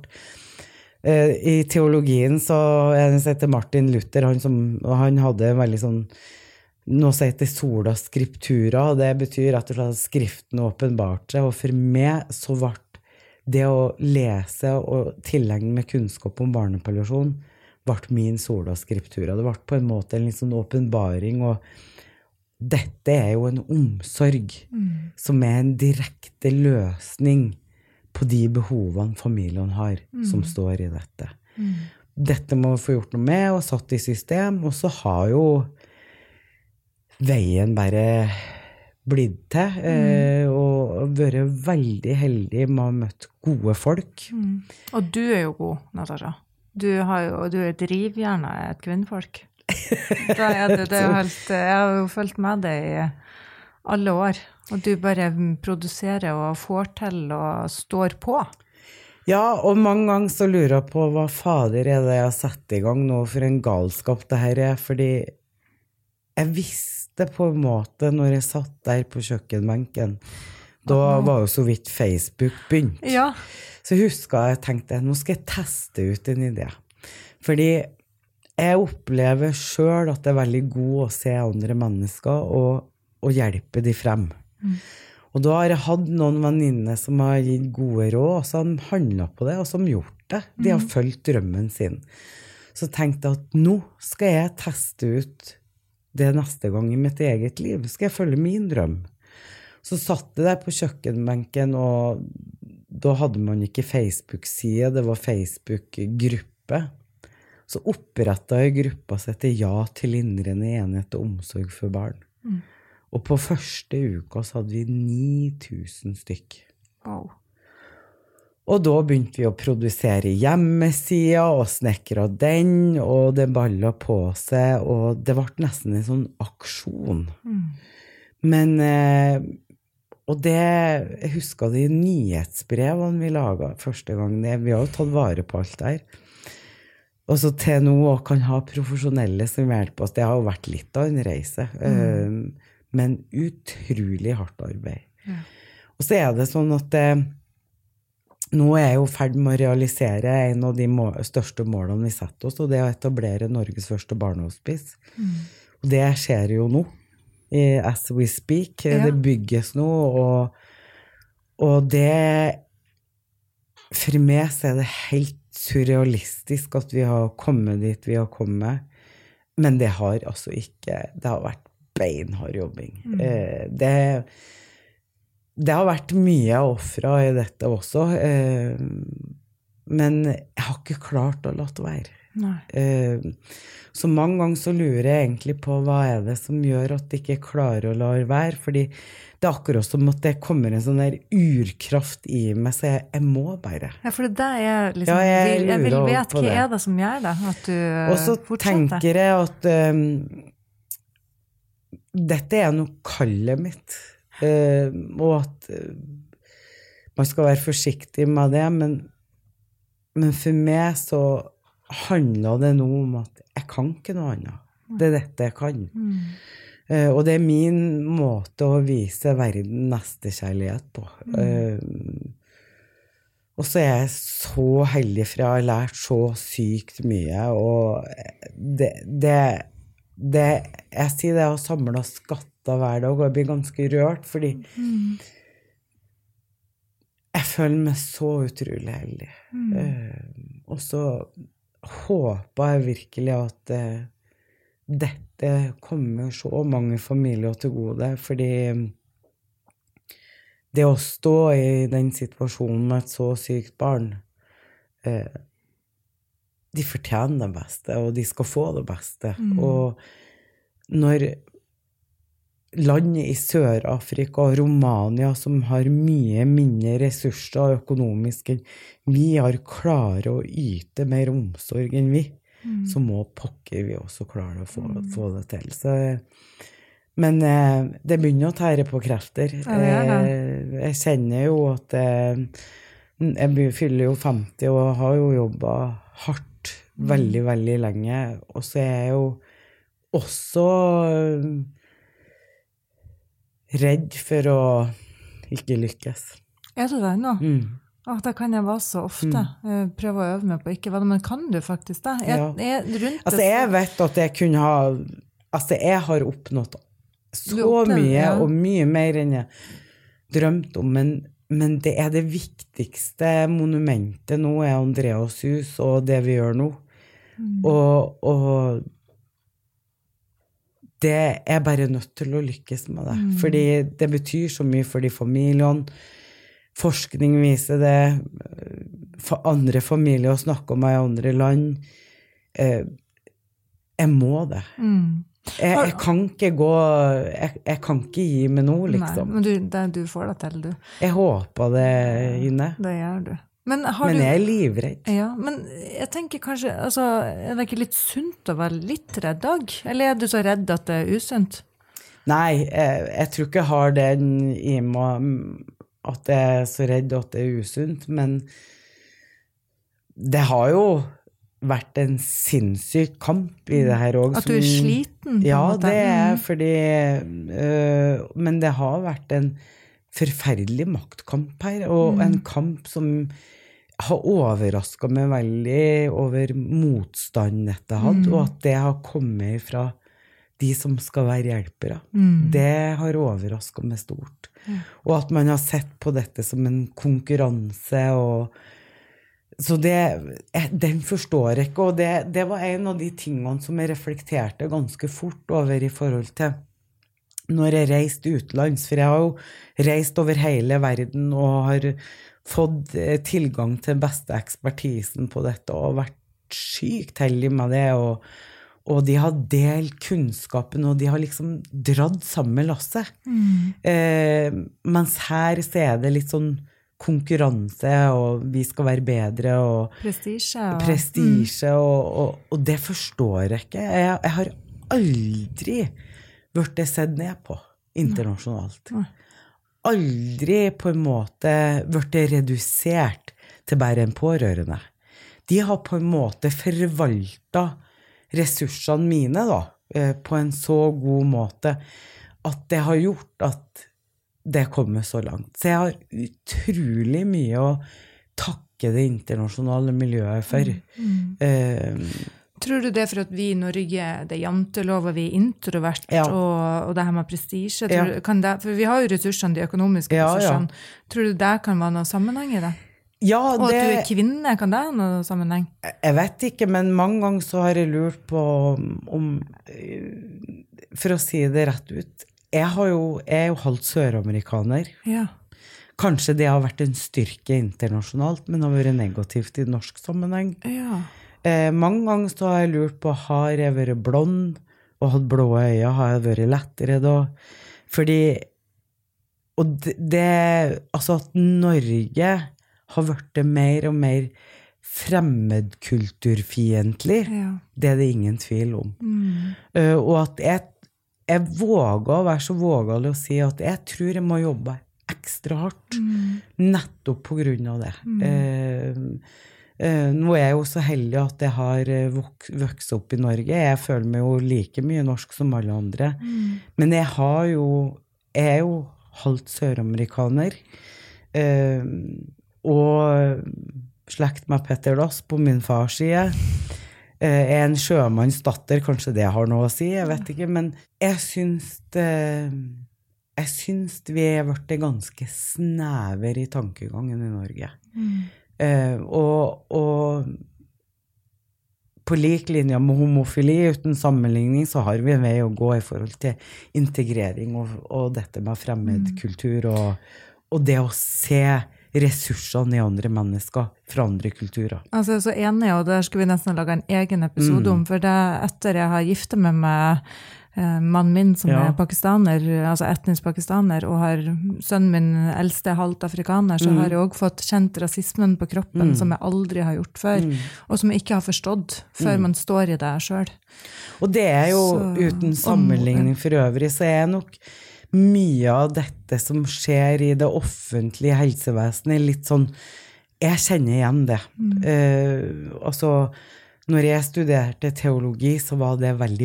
I teologien så en som heter Martin Luther, han hadde veldig sånn, noe som heter sola scriptura, og det betyr rett og slett at skriften åpenbart seg, og for meg så ble det å lese og tilegne med kunnskap om barnepalliasjon ble min sola scriptura. Det ble på en måte en litt sånn åpenbaring, og dette jo en omsorg som en direkte løsning på de behovene familien har som står I dette. Dette må vi få gjort noe med og satt I system, og så har jo veien bare blitt til, og vært veldig heldig med å ha møtt gode folk. Og du jo god, Natasha. Du drivjern av et kvinnfolk. Da det jo helt, jeg har jo følt med deg I alle år, og du bare produserer og får til og står på. Ja, og mange ganger så lurer jeg på hva fader det jeg har satt I gang nå for en galskap det her fordi jeg visste på en måte når jeg satt der på kjøkkenbenken, da var jo så vidt Facebook begynt. Ja. Så jeg husker jeg tenkte, nå skal jeg teste ut en idé. Fordi jeg opplever selv at det veldig god å se andre mennesker og hjelpe de frem. Og da har jeg hatt noen venninner som har gitt gode råd, som handlet på det, og som gjort det. De har følt drømmen sin. Så tenkte jeg at nå skal jeg teste ut det neste gang I mitt eget liv. Skal jeg følge min drøm? Så satt jeg der på kjøkkenbenken, og da hadde man ikke Facebook-side, det var Facebook-gruppe. Så opprettet jeg gruppa seg til Ja til lindrende enhet og omsorg for barn. Og på første uka så hadde vi 9000 stykk. Wow. Og da begynte vi å produsere hjemmesider og snekre den, og det ballet på seg, og det ble nesten en sånn aksjon. Men, og det, jeg husker de nyhetsbrevene vi laget første gang, vi har jo tatt vare på alt der. Og så til nå å kan ha profesjonelle som hjelper oss, det har jo vært litt av en reise, men utrolig hardt arbeid. Ja. Og så det sånn at nå jeg jo ferdig med å realisere en av de største målene vi setter oss, og det å etablere Norges første barnehospice. Og det skjer jo nå, as we speak. Ja. Det bygges nå, og det, for meg så det helt surrealistisk at vi har kommet dit vi har kommet, men det har altså ikke, det har vært beinhard jobbing. Det har vært mye offre i dette også, men jeg har ikke klart å la det være. Så mange ganger så lurer jeg egentlig på hva det som gjør at jeg ikke klarer å la være, fordi det akkurat som at det kommer en sånn der urkraft i meg, så jeg må bare. Ja, for det er liksom, jeg vil vite hva det som gjør det, at du fortsetter. Og så tenker jeg at dette noe kallet mitt, og at man skal være forsiktig med det, men for meg så handler det noe om at jeg kan ikke noe annet. Det dette jeg kan. Og det min måte å vise verden nestekjærlighet på. Og så jeg så heldig for jeg har lært så sykt mye, og jeg sier det, jeg har samlet skatter hver dag, og jeg blir ganske rørt, fordi jeg føler meg så utrolig heldig. Og så håper jeg virkelig at dette kommer så mange familier til gode, fordi det å stå i den situasjonen med et så sykt barn, de fortjener det beste, og de skal få det beste. Og når land i Sør-Afrika og Romania som har mye mindre ressurser økonomisk enn vi har klart å yte mer omsorg enn vi, så må pokker vi også klare å få det til. Så, men det begynner å tære på krefter. Jeg kjenner jo at jeg fyller jo 50 og har jo jobbet hardt veldig, veldig lenge, og så jeg jo også redd for å ikke lykkes. Du det nå? Det kan jeg være så ofte. Prøve å øve meg på ikke være det, men kan du faktisk det? Jeg vet at jeg kunne ha, jeg har oppnådd så mye, og mye mer enn jeg drømte om, men det det viktigste monumentet nå Andreas hus, og det vi gjør nå. Og det bare nødt til å lykkes med det, fordi det betyr så mye for de familiene. Forskning viser det, for andre familier snakker om meg i andre land. Jeg må det. Jeg kan ikke gå, jeg kan ikke gi meg noe, liksom. Nei, men du får det til, du. Jeg håper det inne. Det gjør du. Men jeg livredd. Ja, men jeg tenker kanskje, altså, det ikke litt sunt å være litt redd, Dag? Eller du så redd at det usunt? Nei, jeg tror ikke jeg har den i meg, at jeg så redd at det usunt, men det har jo vært en sinnssyk kamp i det her også. At du sliten? Ja, det fordi, men det har vært en forferdelig maktkamp her, og en kamp som har overrasket meg veldig over motstand dette hadde, og at det har kommet fra de som skal være hjelpere. Det har overrasket meg stort. Og at man har sett på dette som en konkurranse, så den forstår jeg ikke, og det var en av de tingene som jeg reflekterte ganske fort over i forhold til når jeg reiste utenlands, for jeg har jo reist over hele verden og har fått tilgang til beste ekspertisen på dette og vært sykt heldig med det, og de har delt kunnskapen, og de har liksom dratt samme lasset. Mens her så det litt sånn konkurranse, og vi skal være bedre, og prestisje, og det forstår jeg ikke. Jeg har aldri vært det sett ned på internasjonalt. Aldri på en måte vært det redusert til bare en pårørende. De har på en måte forvaltet ressursene mine da, på en så god måte at det har gjort at det kommer så langt. Så jeg har utrolig mye å takke det internasjonale miljøet for. Tror du det for at vi i Norge, det jantelov, og vi introvert, og det her med prestisje, for vi har jo ressursene, de økonomiske ressursene, tror du det kan være noen sammenheng i det? Ja, Og at du kvinne, kan det ha noe sammenheng? Jeg vet ikke, men mange ganger så har jeg lurt på om for å si det rett ut, jeg er jo halvt søramerikaner. Ja. Kanskje det har vært en styrke internasjonalt, men har vært negativt i norsk sammenheng. Ja. Mange ganger så har jeg lurt på, har jeg vært blond og hatt blå øyne, har jeg vært lettere da? Fordi, og altså at Norge har vært mer og mer fremmedkulturfiendtlig, det er det ingen tvil om. Og at jeg våger å være så vågalig å si at jeg tror jeg må jobbe ekstra hardt, nettopp på grunn av det. Nå er jeg jo så heldig at jeg har vokst opp i Norge. Jeg føler meg jo like mye norsk som alle andre. Men jeg er jo halvt søramerikaner, og slekt med Petter Dass på min fars side. En sjømannsdatter, kanskje det har noe å si, jeg vet ikke, men jeg syns vi har vært ganske snever i tankegangen i Norge. Og på lik linje med homofili, uten sammenligning, så har vi en vei å gå i forhold til integrering og dette med fremmedkultur og det å se ressursene i andre mennesker fra andre kulturer. Altså, jeg er så enig, og der skulle vi nesten lage en egen episode om, for det etter jeg har giftet meg med mannen min som er pakistaner, altså etnisk pakistaner, og har sønnen min eldste halvt afrikaner, så har jeg også fått kjent rasismen på kroppen som jeg aldri har gjort før, og som jeg ikke har forstått før man står i det selv. Og det er jo uten sammenligning for øvrig, så er nok mye av dette som skjer i det offentlige helsevesenet litt sånn, jeg kjenner igjen det. Altså, når jeg studerte teologi, så var det veldig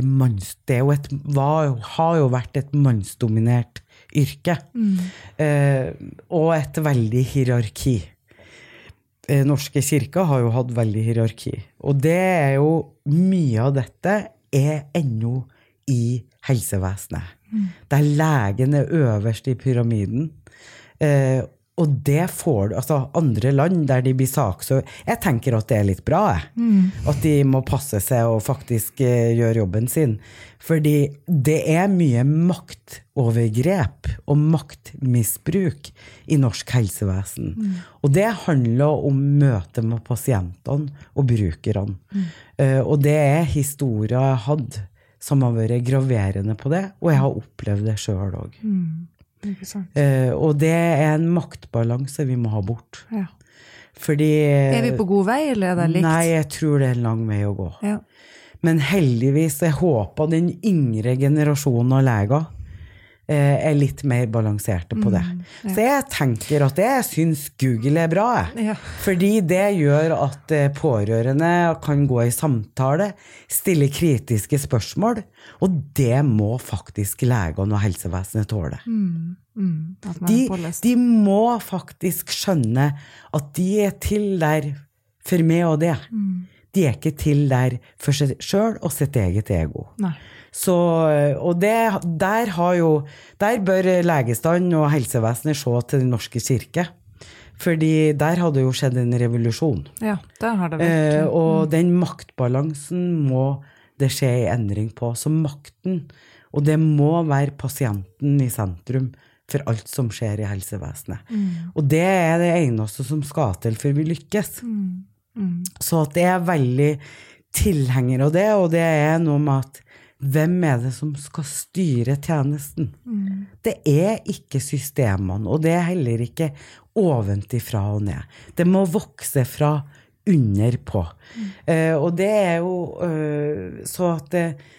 har jo vært et mannsdominert yrke, og et veldig hierarki. Norske kirker har jo hatt veldig hierarki, og det er jo mye av dette er ennå i helsevesenet. Der legen er øverst i pyramiden, og det får du, altså andre land der de blir saksøkt, jeg tenker at det er litt bra, at de må passe seg og faktisk gjøre jobben sin, fordi det er mye maktovergrep og maktmisbruk i norsk helsevesen, og det handler om møte med pasientene og brukerne, og det er historier jeg hadde som har vært graverende på det, og jeg har opplevd det selv også. Og det er en maktbalanse vi må ha bort. Ja. Fordi, er vi på god vei, eller er det likt? Nei, jeg tror det er en lang vei å gå. Ja. Men heldigvis, jeg håper den yngre generasjonen av leger er litt mer balanserte på det. Så jeg tenker at jeg synes Google er bra, fordi det gjør at pårørende kan gå i samtale, stille kritiske spørsmål, og det må faktisk legene og helsevesenet tåle. De må faktisk skjønne at de er til der for meg og det. De er ikke til der for seg selv og sitt eget ego. Nei. Så, og der bør legestand og helsevesenet se til den norske kirke, fordi der hadde jo skjedd en revolusjon. Ja, der har det vært. Og den maktbalansen må det skje en endring på, så makten, og det må være pasienten i sentrum for alt som skjer i helsevesenet. Og det er det eneste som skal til for vi lykkes. Så at det er veldig tilhenger av det, og det er noe med at hvem er det som skal styre tjenesten? Det er ikke systemene, og det er heller ikke oventifra og ned. Det må vokse fra under på. Og det er jo så at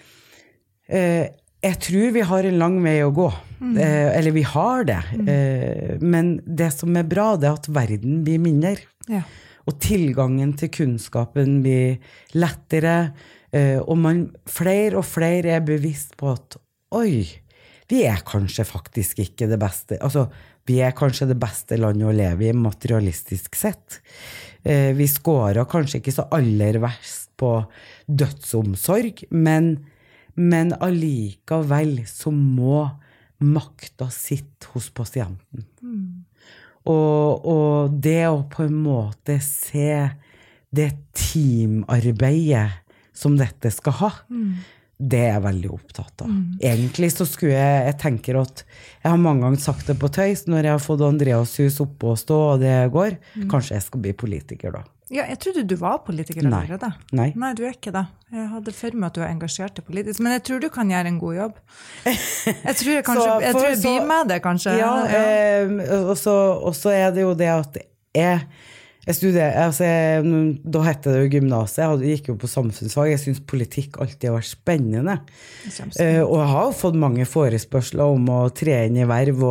jeg tror vi har en lang vei å gå. Eller vi har det. Men det som er bra, det er at verden blir mindre. Ja. Og tilgangen til kunnskapen blir lettere, og flere og flere er bevisst på at vi er kanskje faktisk ikke det beste, altså vi er kanskje det beste landet å leve i materialistisk sett. Vi skårer kanskje ikke så aller verst på dødsomsorg, men allikevel så må makta sitte hos pasienten. og det å på en måte se det teamarbeidet som dette skal ha, det er jeg veldig opptatt av. Egentlig så skulle jeg tenker at jeg har mange ganger sagt det på tøys, når jeg har fått Andreas hus oppe og stå, og det går, kanskje jeg skal bli politiker da. Ja, jeg trodde du var politiker allerede. Nei. Nei, du er ikke det. Jeg hadde for meg at du er engasjert i politisk, men jeg tror du kan gjøre en god jobb. Jeg tror jeg blir med det, kanskje. Ja, og så er det jo det at jeg studerer, altså da hette det jo gymnaset, jeg gikk jo på samfunnsfag, jeg synes politikk alltid har vært spennende. Og jeg har jo fått mange forespørsler om å tre inn i verv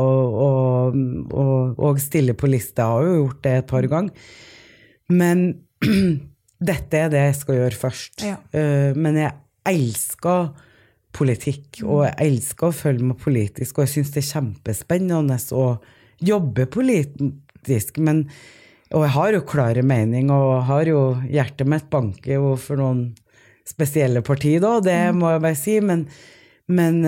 og stille på liste, jeg har jo gjort det et par ganger. Men dette er det jeg skal gjøre først. Ja. Men jeg elsker politikk, og jeg elsker å følge med politisk, og jeg synes det er kjempespennende å jobbe politisk, og jeg har jo klare mening, og jeg har jo hjertet mitt banker for noen spesielle partier da, det må jeg bare si, men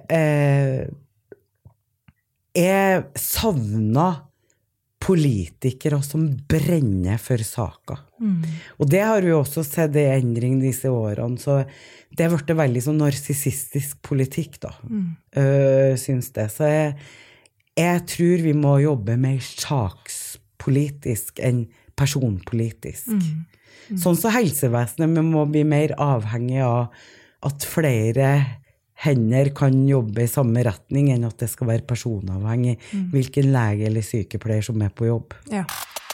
jeg savner politikere som brenner for saker. Og det har vi også sett i endring disse årene, så det har vært veldig sånn narsissistisk politikk da, synes det. Så jeg tror vi må jobbe mer sakspolitisk enn personpolitisk. Sånn så helsevesenet vi må bli mer avhengig av at flere hender kan jobbe i samme retning enn at det skal være personavhengig hvilken lege eller sykepleier som er på jobb. Ja.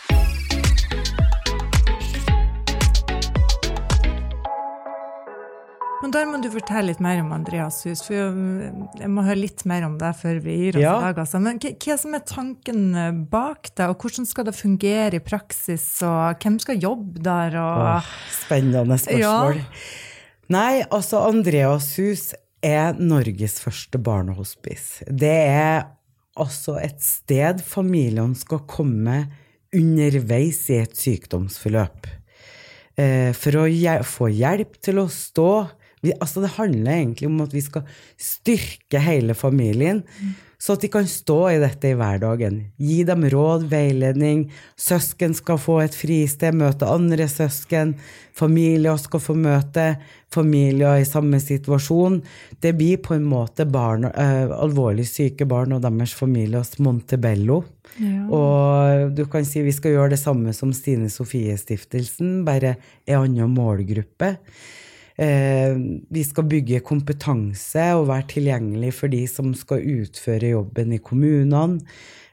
Men da må du fortelle litt mer om Andreas hus, for jeg må høre litt mer om det før vi gir oss i dag. Altså. Men hva som er tanken bak det, og hvordan skal det fungere i praksis, og hvem skal jobbe der? Spennende spørsmål. Ja. Nei, altså Andreas hus er Norges første barnehospice. Det er altså et sted familien skal komme underveis i et sykdomsforløp. For å få hjelp til å stå. Altså det handler egentlig om at vi skal styrke hele familien, så at de kan stå i dette i hverdagen. Gi dem råd, veiledning, søsken skal få et fristed, møte andre søsken, familier skal få møte familier i samme situasjon. Det blir på en måte alvorlig syke barn og deres familiers Montebello. Ja. Og du kan si vi skal gjøre det samme som Stine Sofie Stiftelsen, bare en annen målgruppe. Vi skal bygge kompetanse og være tilgjengelig for de som skal utføre jobben i kommunene.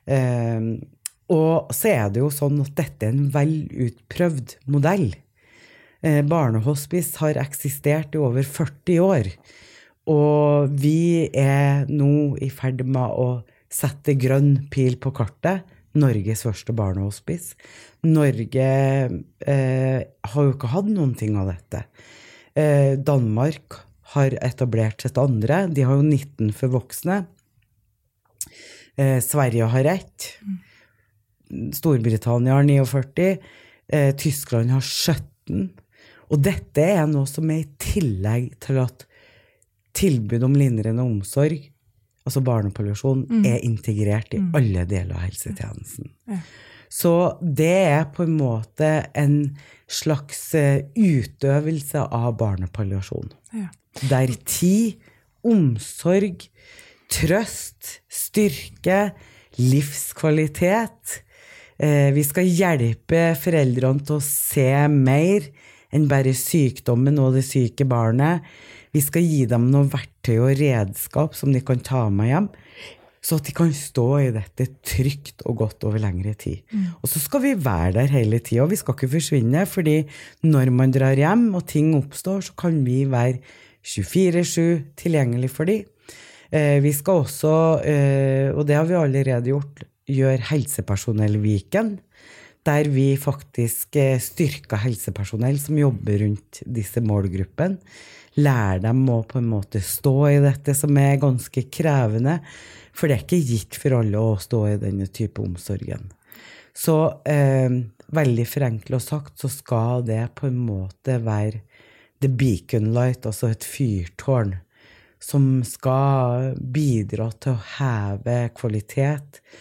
Og så er det jo sånn at dette er en velutprøvd modell. Barnehospice har eksistert i over 40 år, og vi er nå i ferd med å sette grønn pil på kartet, Norges første barnehospice. Norge har jo ikke hatt noen ting av dette. Danmark har etablert sitt andre, de har jo 19 for voksne. Sverige har 1, Storbritannia har 49, Tyskland har 17, og dette er noe som er i tillegg til at tilbud om lindrende omsorg, altså barnepalliasjon, er integrert i alle deler av helsetjenesten. Så det er på en måte en slags utøvelse av barnepalliasjon. Ja. Der tid, omsorg, trøst, styrke, livskvalitet. Vi skal hjelpe foreldrene til å se mer enn bare sykdommen og det syke barnet. Vi skal gi dem noen verktøy og redskap som de kan ta med hjem, så at de kan stå i dette trygt og godt over lengre tid. Og så skal vi være der hele tiden, og vi skal ikke forsvinne, fordi når man drar hjem og ting oppstår, så kan vi være 24/7 tilgjengelig for dem. Vi skal også, og det har vi allerede gjort, gjøre helsepersonellviken, der vi faktisk styrker helsepersonell som jobber rundt disse målgruppen, lærer dem å på en måte stå i dette som er ganske krevende, for det er ikke gitt for alle å stå i denne type omsorgen. Så veldig forenklet sagt så skal det på en måte være the beacon light, altså et fyrtårn, som skal bidra til å heve kvalitet,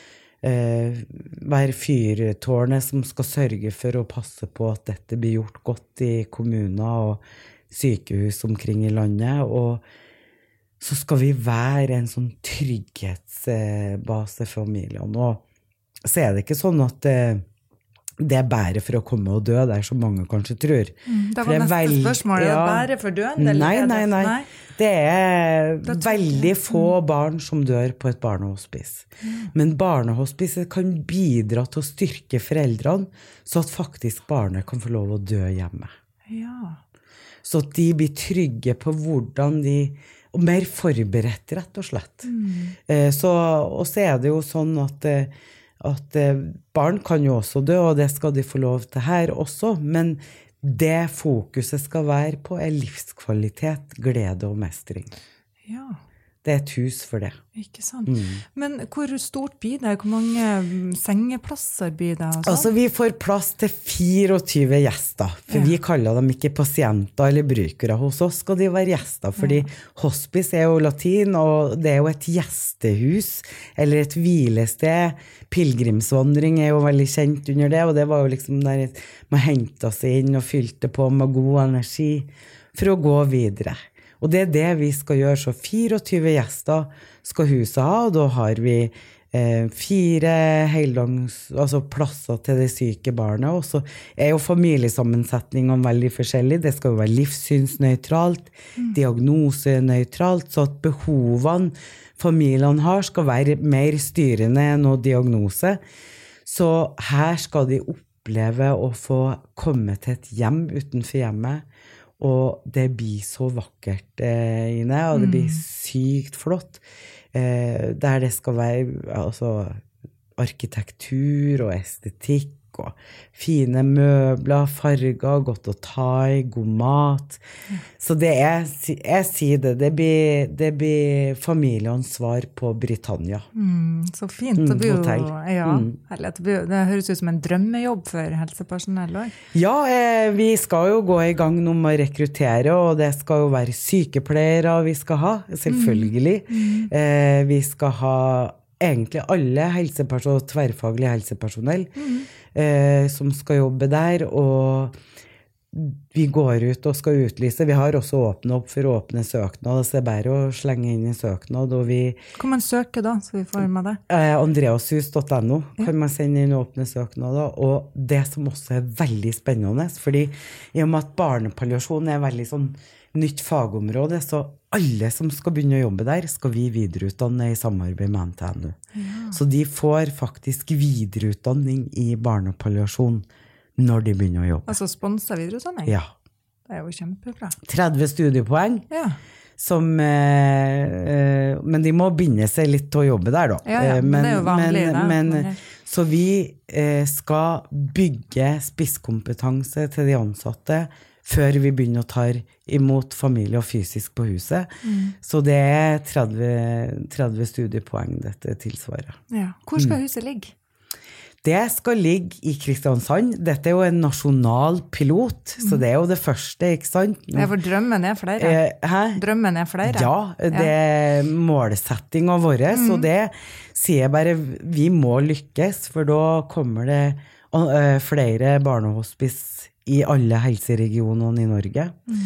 være fyrtårnet som skal sørge for å passe på at dette blir gjort godt i kommuner og sykehus omkring i landet, og så skal vi være en sånn trygghetsbase for familiene. Og så det ikke sånn at det bare for å komme og dø der, som mange kanskje tror. Det var neste spørsmål, det bare for døden? Nei. Det veldig få barn som dør på et barnehospice. Men barnehospice kan bidra til å styrke foreldrene, så at faktisk barnet kan få lov å dø hjemme. Ja. Så at de blir trygge på hvordan de, og mer forberedt rett og slett. Og så det jo sånn at barn kan jo også dø, og det skal de få lov til her også, men det fokuset skal være på livskvalitet, glede og mestring. Ja. Det et hus for det. Ikke sant. Men hvor stort blir det? Hvor mange sengeplasser blir det? Altså, vi får plass til 24 gjester, for vi kaller dem ikke pasienter eller brukere. Hos oss skal de være gjester, fordi hospice jo latin, og det jo et gjestehus, eller et hvilested. Pilgrimsvandring jo veldig kjent under det, og det var jo liksom der man hentet seg inn og fylte på med god energi for å gå videre. Og det det vi skal gjøre, så 24 gjester skal huset ha, og da har vi 4 heldags, altså plasser til det syke barnet, og så jo familiesammensetningen veldig forskjellig. Det skal jo være livssynsnøytralt, diagnosenøytralt, så at behovene familiene har skal være mer styrende enn noe diagnose. Så her skal de oppleve å få komme til et hjem utenfor hjemmet, og det blir så vakkert inne, og det blir sykt flott. Der det skal være altså, arkitektur og estetikk, og fine møbler, farger, godt å ta i, god mat. Så det jeg sier det blir familiens svar på Britannia. Så fint. Det blir jo, det høres ut som en drømmejobb for helsepersonell også. Ja, vi skal jo gå i gang nå med å rekruttere, og det skal jo være sykepleiere vi skal ha, selvfølgelig. Vi skal ha egentlig alle tverrfaglige helsepersonell som skal jobbe der, og vi går ut og skal utlyse. Vi har også åpnet opp for åpne søknad, så det bare å slenge inn i søknad. Og kan man søke da, så vi får med det? Andreashus.no kan man sende inn åpne søknader, og det som også veldig spennende, fordi i og med at barnepalliasjon veldig sånn nytt fagområde, så alle som skal begynne å jobbe der, skal vi videreutdanne i samarbeid med NTNU. Så de får faktisk videreutdanning i barnepalliasjon når de begynner å jobbe. Altså sponset videreutdanning? Ja. Det jo kjempebra. 30 studiepoeng, som, men de må binde seg litt til å jobbe der da. Men det jo vanlig så vi skal bygge spisskompetanse til de ansatte før vi begynner å ta imot familie og fysisk på huset. Så det 30 studiepoeng dette tilsvarer. Ja. Hvor skal huset ligge? Det skal ligge i Kristiansand. Dette jo en nasjonal pilot, så det jo det første, ikke sant? For drømmen flere. Drømmen flere. Ja, det målsettingen vår, så det sier jeg bare, vi må lykkes, for da kommer det flere barnehospice i alle helseregionene i Norge.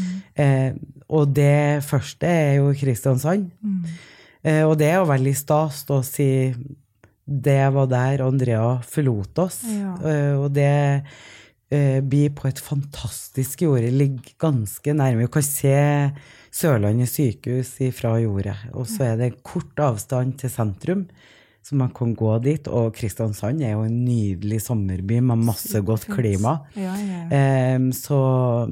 Og det første jo Kristiansand. Og det jo veldig stas å si det var der Andrea forlot oss. Og det blir på et fantastisk jord. Ligger ganske nærme. Vi kan se Sørlandet sykehus fra jordet. Og så det kort avstand til sentrum, så man kan gå dit, og Kristiansand jo en nydelig sommerby med masse godt klima. Så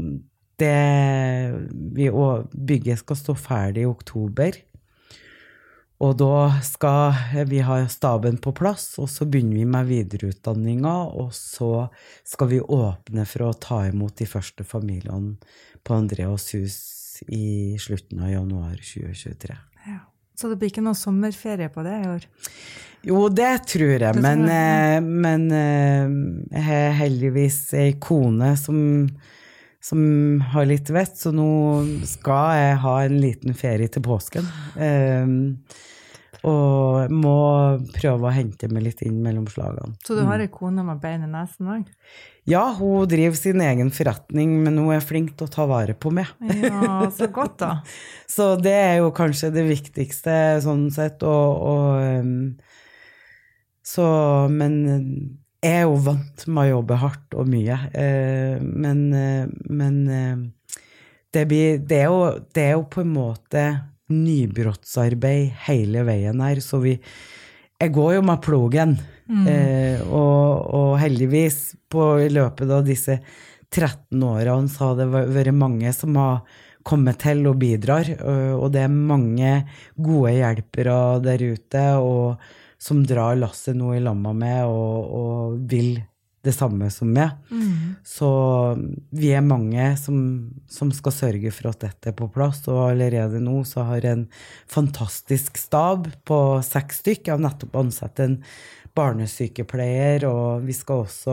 bygget skal stå ferdig i oktober, og da skal vi ha staben på plass, og så begynner vi med videreutdanninga, og så skal vi åpne for å ta imot de første familiene på Andreashus i slutten av januar 2023. Så det blir ikke noe sommerferie på det i år? Jo, det tror jeg, men jeg har heldigvis en kone som har litt vett, så nå skal jeg ha en liten ferie til påsken. Og må prøve å hente meg litt inn mellom slagene. Så du har en kone med bein i nesen også? Ja, hun driver sin egen forretning, men hun flink til å ta vare på meg. Ja, så godt da. Så det jo kanskje det viktigste, sånn sett. Men jeg jo vant med å jobbe hardt og mye. Men det jo på en måte nybrottsarbeid hele veien her, så jeg går jo med plogen, og heldigvis I løpet av disse 13 årene så har det vært mange som har kommet til og bidrar, og det mange gode hjelpere der ute, og som drar lasset nå I lamma med, og vil det samme som meg. Så vi mange som skal sørge for at dette på plass, og allerede nå så har en fantastisk stab på 6 stykker. Jeg har nettopp ansatt en barnesykepleier, og vi skal også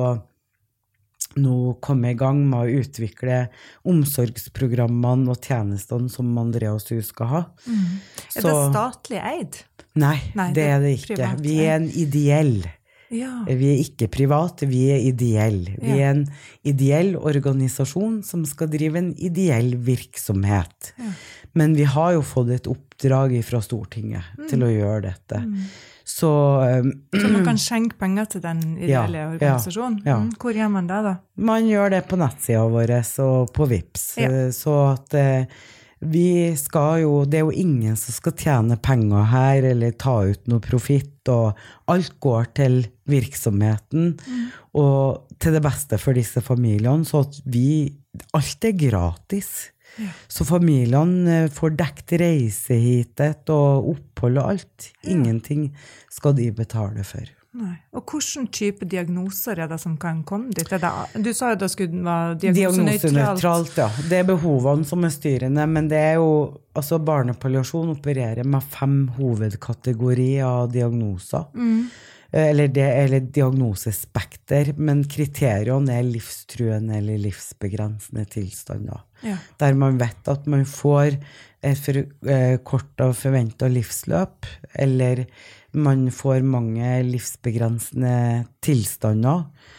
nå komme I gang med å utvikle omsorgsprogrammene og tjenestene som Andreas Hus skal ha. Det statlig eid? Nei, det det ikke. Privat, vi en ideell. Ja. Vi ikke privat, vi ideell. Vi en ideell organisasjon som skal drive en ideell virksomhet. Men vi har jo fått et oppdrag fra Stortinget til å gjøre dette. Så man kan skjenke penger til den ideelle organisasjonen? Ja. Hvor gjør man det da? Man gjør det på nettsida vår og på Vips. Så at vi skal jo, det jo ingen som skal tjene penger her, eller ta ut noe profitt, og alt går til virksomheten, og til det beste for disse familiene, så at alt gratis. Så familiene får dekt reise hitet, og opphold og alt. Ingenting skal de betale for. Nei. Og hvilken type diagnoser det som kan komme dit? Du sa jo det skulle være diagnosenøytralt. Ja. Det behovene som styrende, men det jo, altså barnepalliasjon opererer med 5 hovedkategorier av diagnoser. Eller diagnosespekter, men kriteriene livstruende eller livsbegrensende tilstander. Der man vet at man får et kort av forventet livsløp, eller man får mange livsbegrensende tilstander,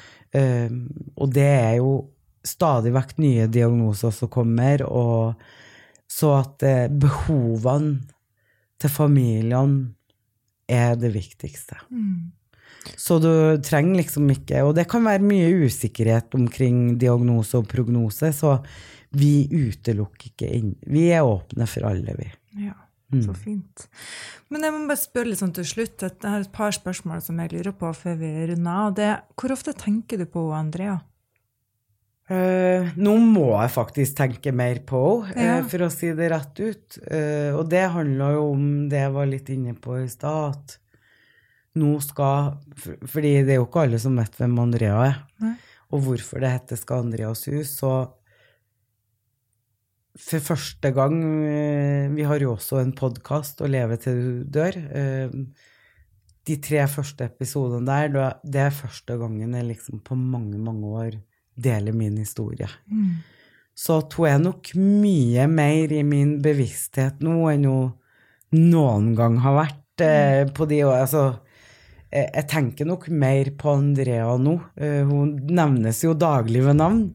og det jo stadig vekk nye diagnoser som kommer, og så at behovene til familiene det viktigste. Så du trenger liksom ikke, og det kan være mye usikkerhet omkring diagnose og prognose, så vi utelukker ikke inn. Vi åpne for alle, vi. Ja, så fint. Men jeg må bare spørre litt sånn til slutt, at jeg har et par spørsmål som jeg lurer på før vi runder av. Hvor ofte tenker du på Andrea? Nå må jeg faktisk tenke mer på for å si det rett ut. Og det handler jo om det jeg var litt inne på I stad, at nå skal, fordi det jo ikke alle som vet hvem Andrea og hvorfor det heter Skal Andreas Hus, så for første gang, vi har jo også en podcast å leve til du dør, de 3 første episodene der, det første gangen jeg liksom på mange, mange år deler min historie. Så at hun nok mye mer I min bevissthet nå enn hun noen gang har vært på de år, altså jeg tenker nok mer på Andrea nå. Hun nevnes jo daglig ved navn.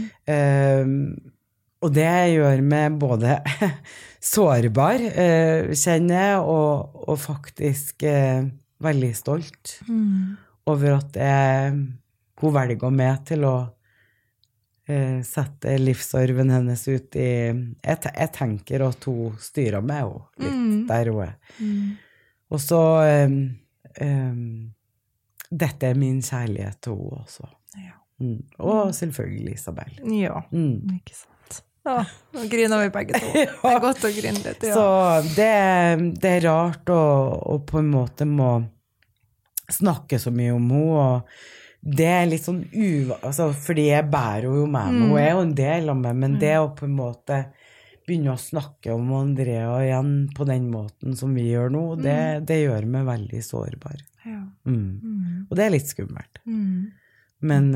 Og det gjør meg både sårbar, kjenner jeg, og faktisk veldig stolt over at hun velger meg til å sette livsarven hennes ut I... Jeg tenker at hun styrer meg også litt der hun Og så... dette min kjærlighet til henne også. Og selvfølgelig Isabel. Ja, ikke sant. Ja, nå griner vi begge to. Det godt å grine litt, ja. Så det rart å på en måte må snakke så mye om henne, og det litt sånn altså, fordi jeg bærer jo med meg, hun jo en del av meg, men det å på en måte begynne å snakke om Andrea igjen på den måten som vi gjør nå, det gjør meg veldig sårbar. Ja. Og det litt skummelt. Men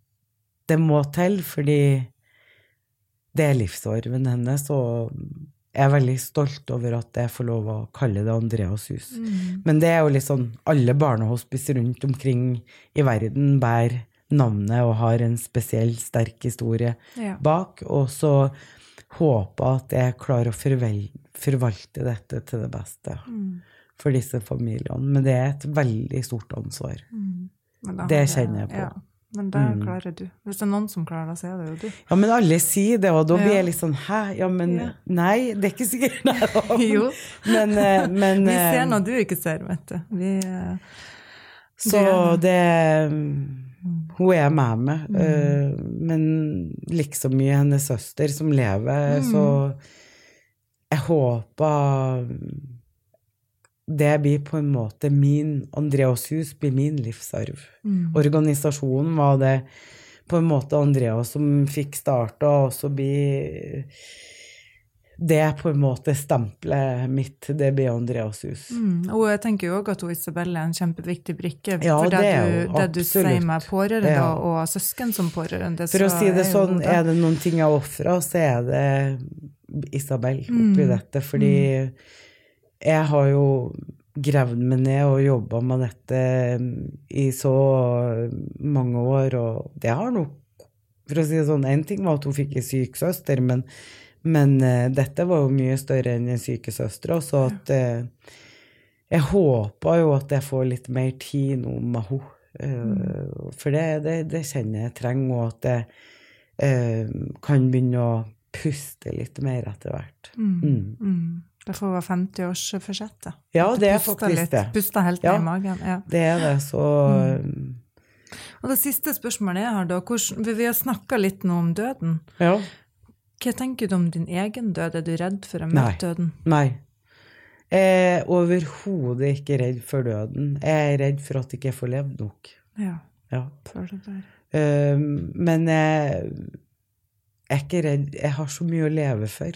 det må til, fordi det livsarven hennes, og jeg veldig stolt over at jeg får lov å kalle det Andreas hus. Men det jo litt sånn, alle barnehospice rundt omkring i verden bærer navnet og har en spesiell sterk historie bak, og så håper at jeg klarer å forvalte dette til det beste for disse familiene. Men det et veldig stort ansvar. Det kjenner jeg på. Ja. Men det klarer du. Hvis det noen som klarer det, så det jo du. Ja, men alle sier det, og da blir jeg litt sånn, hæ? Ja, men nei, det ikke sikkert. Nei, jo. Men vi ser noe du ikke ser, vet du. Så det hun med meg, men liksom mye hennes søster som lever, så jeg håper det blir på en måte Andreas hus blir min livsarv. Organisasjonen var det på en måte Andreas som fikk startet, og så blir det på en måte stemplet mitt, det blir Andreas hus. Og jeg tenker jo også at Isabelle en kjempeviktig brikke, ja, for det du sier med pårørende og søsken som pårørende. For å si det sånn, det noen ting jeg offrer, så det Isabelle oppi dette, fordi jeg har jo gravd meg ned og jobbet med dette i så mange år, og det har nok, for å si det sånn, en ting var at hun fikk en syk søster, men dette var jo mye større enn en sykesøster, så at jeg håper jo at jeg får litt mer tid nå med henne, for det kjenner jeg trenger, og at jeg kan begynne å puste litt mer etter hvert. Det får være 50-årsforsettet. Ja, det faktisk det. Puste helt ned i magen. Ja, det det, så... Og det siste spørsmålet jeg har da, vi har snakket litt nå om døden. Ja. Hva tenker du om din egen død? Du redd for å møte døden? Nei. Jeg overhodet ikke redd for døden. Jeg redd for at jeg ikke får levd nok. Ja. For det der. Men jeg ikke redd, jeg har så mye å leve for,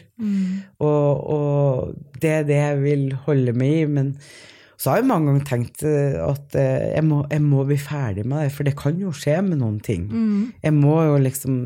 og det jeg vil holde meg i, men så har jeg mange ganger tenkt at jeg må bli ferdig med det, for det kan jo skje med noen ting. Jeg må jo liksom,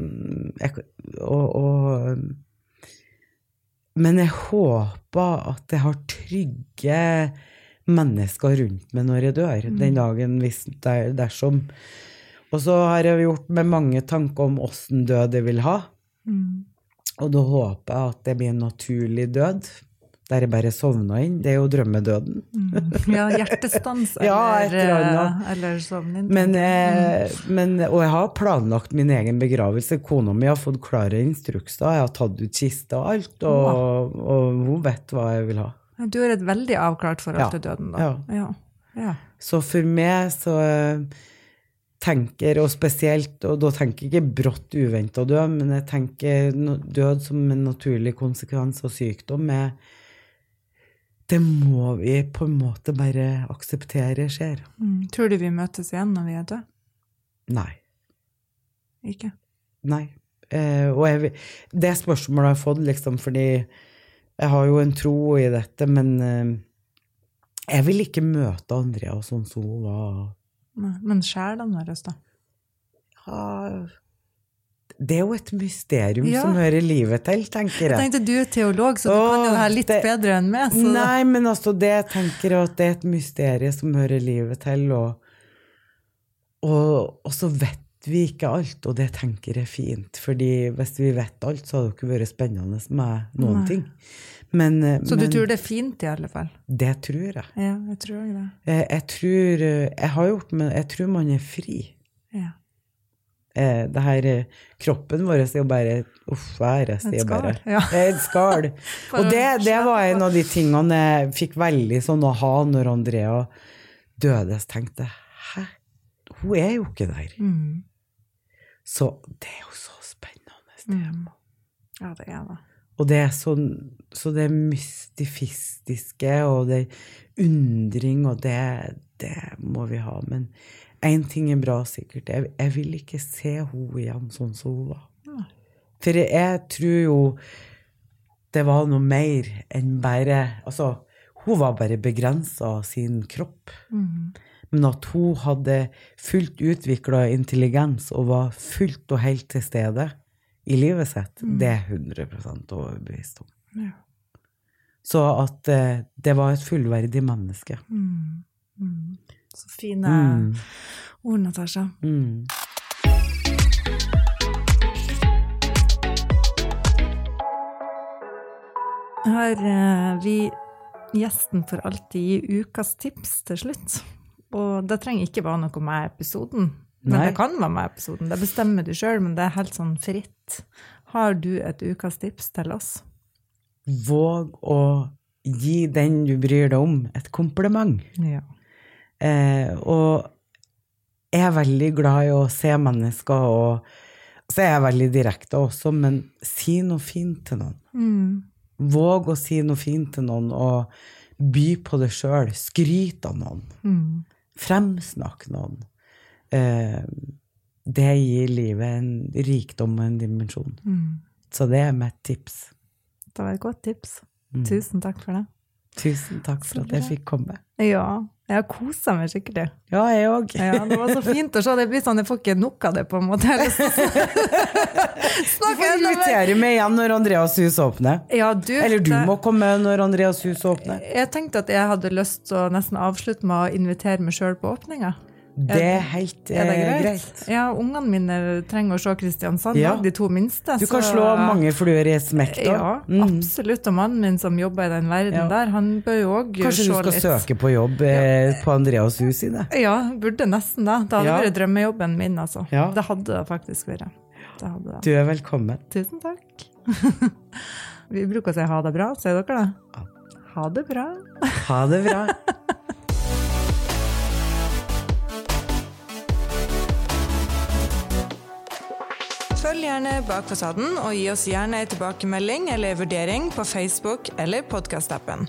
men jeg håper at jeg har trygge mennesker rundt meg når jeg dør, den dagen hvis dersom. Og så har jeg gjort med mange tanker om hvordan død jeg vil ha, og da håper jeg at det blir en naturlig død, der jeg bare sovner inn. Det jo drømmedøden. Ja, hjertestans eller sovne inn. Og jeg har planlagt min egen begravelse. Kona mi har fått klare instrukser. Jeg har tatt ut kiste og alt, og hun vet hva jeg vil ha. Du har et veldig avklart forhold til døden da. Ja. Så for meg så tenker, og spesielt, og da tenker jeg ikke brått uventet død, men jeg tenker død som en naturlig konsekvens av sykdom, det må vi på en måte bare akseptere skjer. Tror du vi møtes igjen når vi død? Nei. Ikke? Nei. Og det spørsmålet har jeg fått liksom, fordi jeg har jo en tro i dette, men jeg vil ikke møte Andrea sånn som hun var. Men sjelen deres da? Ja, det jo et mysterium som hører livet til, tenker jeg. Jeg tenkte du teolog, så du kan jo det her litt bedre enn meg. Så. Nei, men altså, det tenker jeg at det et mysterium som hører livet til, og så vet vi ikke alt, og det tenker jeg fint, fordi hvis vi vet alt, så hadde det ikke vært spennende med noen ting. Så du tror det fint i alle fall? Det tror jeg. Ja, jeg tror det. Jeg tror man fri. Ja. Det her, kroppen vår jo bare, et skall. Og det var en av de tingene jeg fikk veldig sånn å ha når Andrea døde, så tenkte hæ? Hun jo ikke der. Så det jo så spennende. Ja, det det. Og det sånn, så det mystifistiske, og det undring, og det må vi ha. Men en ting bra sikkert, jeg vil ikke se henne igjen sånn som hun var. For jeg tror jo det var noe mer enn bare, altså, hun var bare begrenset av sin kropp. Men at hun hadde fullt utviklet intelligens, og var fullt og helt til stede, i livet sitt, det 100% overbevist om. Ja. Så at det var et fullverdig menneske. Så fine ord, Natasha. Her vi gjesten får alltid gi ukas tips til slutt. Og det trenger ikke være noe med episoden. Men det kan være med episoden. Det bestemmer du selv, men det er helt sånn fritt. Har du et ukas tips til oss? Våg å gi den du bryr deg om et kompliment. Ja. Og jeg er veldig glad i å se mennesker, og så er jeg veldig direkte også, men si noe fint til noen. Våg å si noe fint til noen, og by på det selv. Skryt av noen. Fremsnakk noen. Det gir livet en rikdom og en dimensjon. Så det er mitt tips. Det var et godt tips. Tusen takk for det. Tusen takk for at jeg fikk komme. Ja, jeg koset meg skikkelig. Ja, jeg også. Ja, det var så fint å se. Det blir sånn, jeg får ikke nok av det på en måte. Du får invitere meg igjen når Andreas hus åpner. Ja, Eller du må komme når Andreas hus åpner. Jeg tenkte at jeg hadde lyst til å nesten avslutte med å invitere meg selv på åpninga. Det er helt greit. Ja, ungene mine trenger å se Kristiansand, de 2 minste. Du kan slå mange fluer i smekk da. Ja, absolutt. Og mannen min som jobber i den verden der, han bør jo også kanskje du skal søke på jobb på Andreas hus i det? Ja, burde nesten da. Det hadde vært drømmejobben min, altså. Ja. Det hadde det faktisk vært. Det hadde det. Du er velkommen. Tusen takk. Vi bruker å si ha det bra, sier dere det? Ha det bra. Ha det bra. Følg gjerne Bak fasaden, og gi oss gjerne en tilbakemelding eller vurdering på Facebook eller podcast-appen.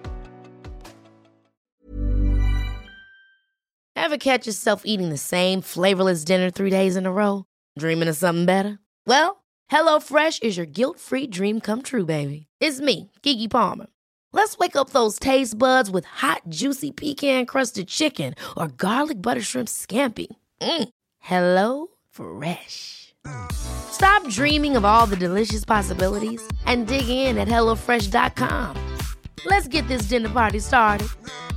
Ever catch yourself eating the same flavorless dinner 3 days in a row? Dreaming of something better? Well, HelloFresh is your guilt-free dream come true, baby. It's me, Keke Palmer. Let's wake up those taste buds with hot, juicy pecan-crusted chicken or garlic butter shrimp scampi. Hello Fresh. Stop dreaming of all the delicious possibilities and dig in at HelloFresh.com. Let's get this dinner party started.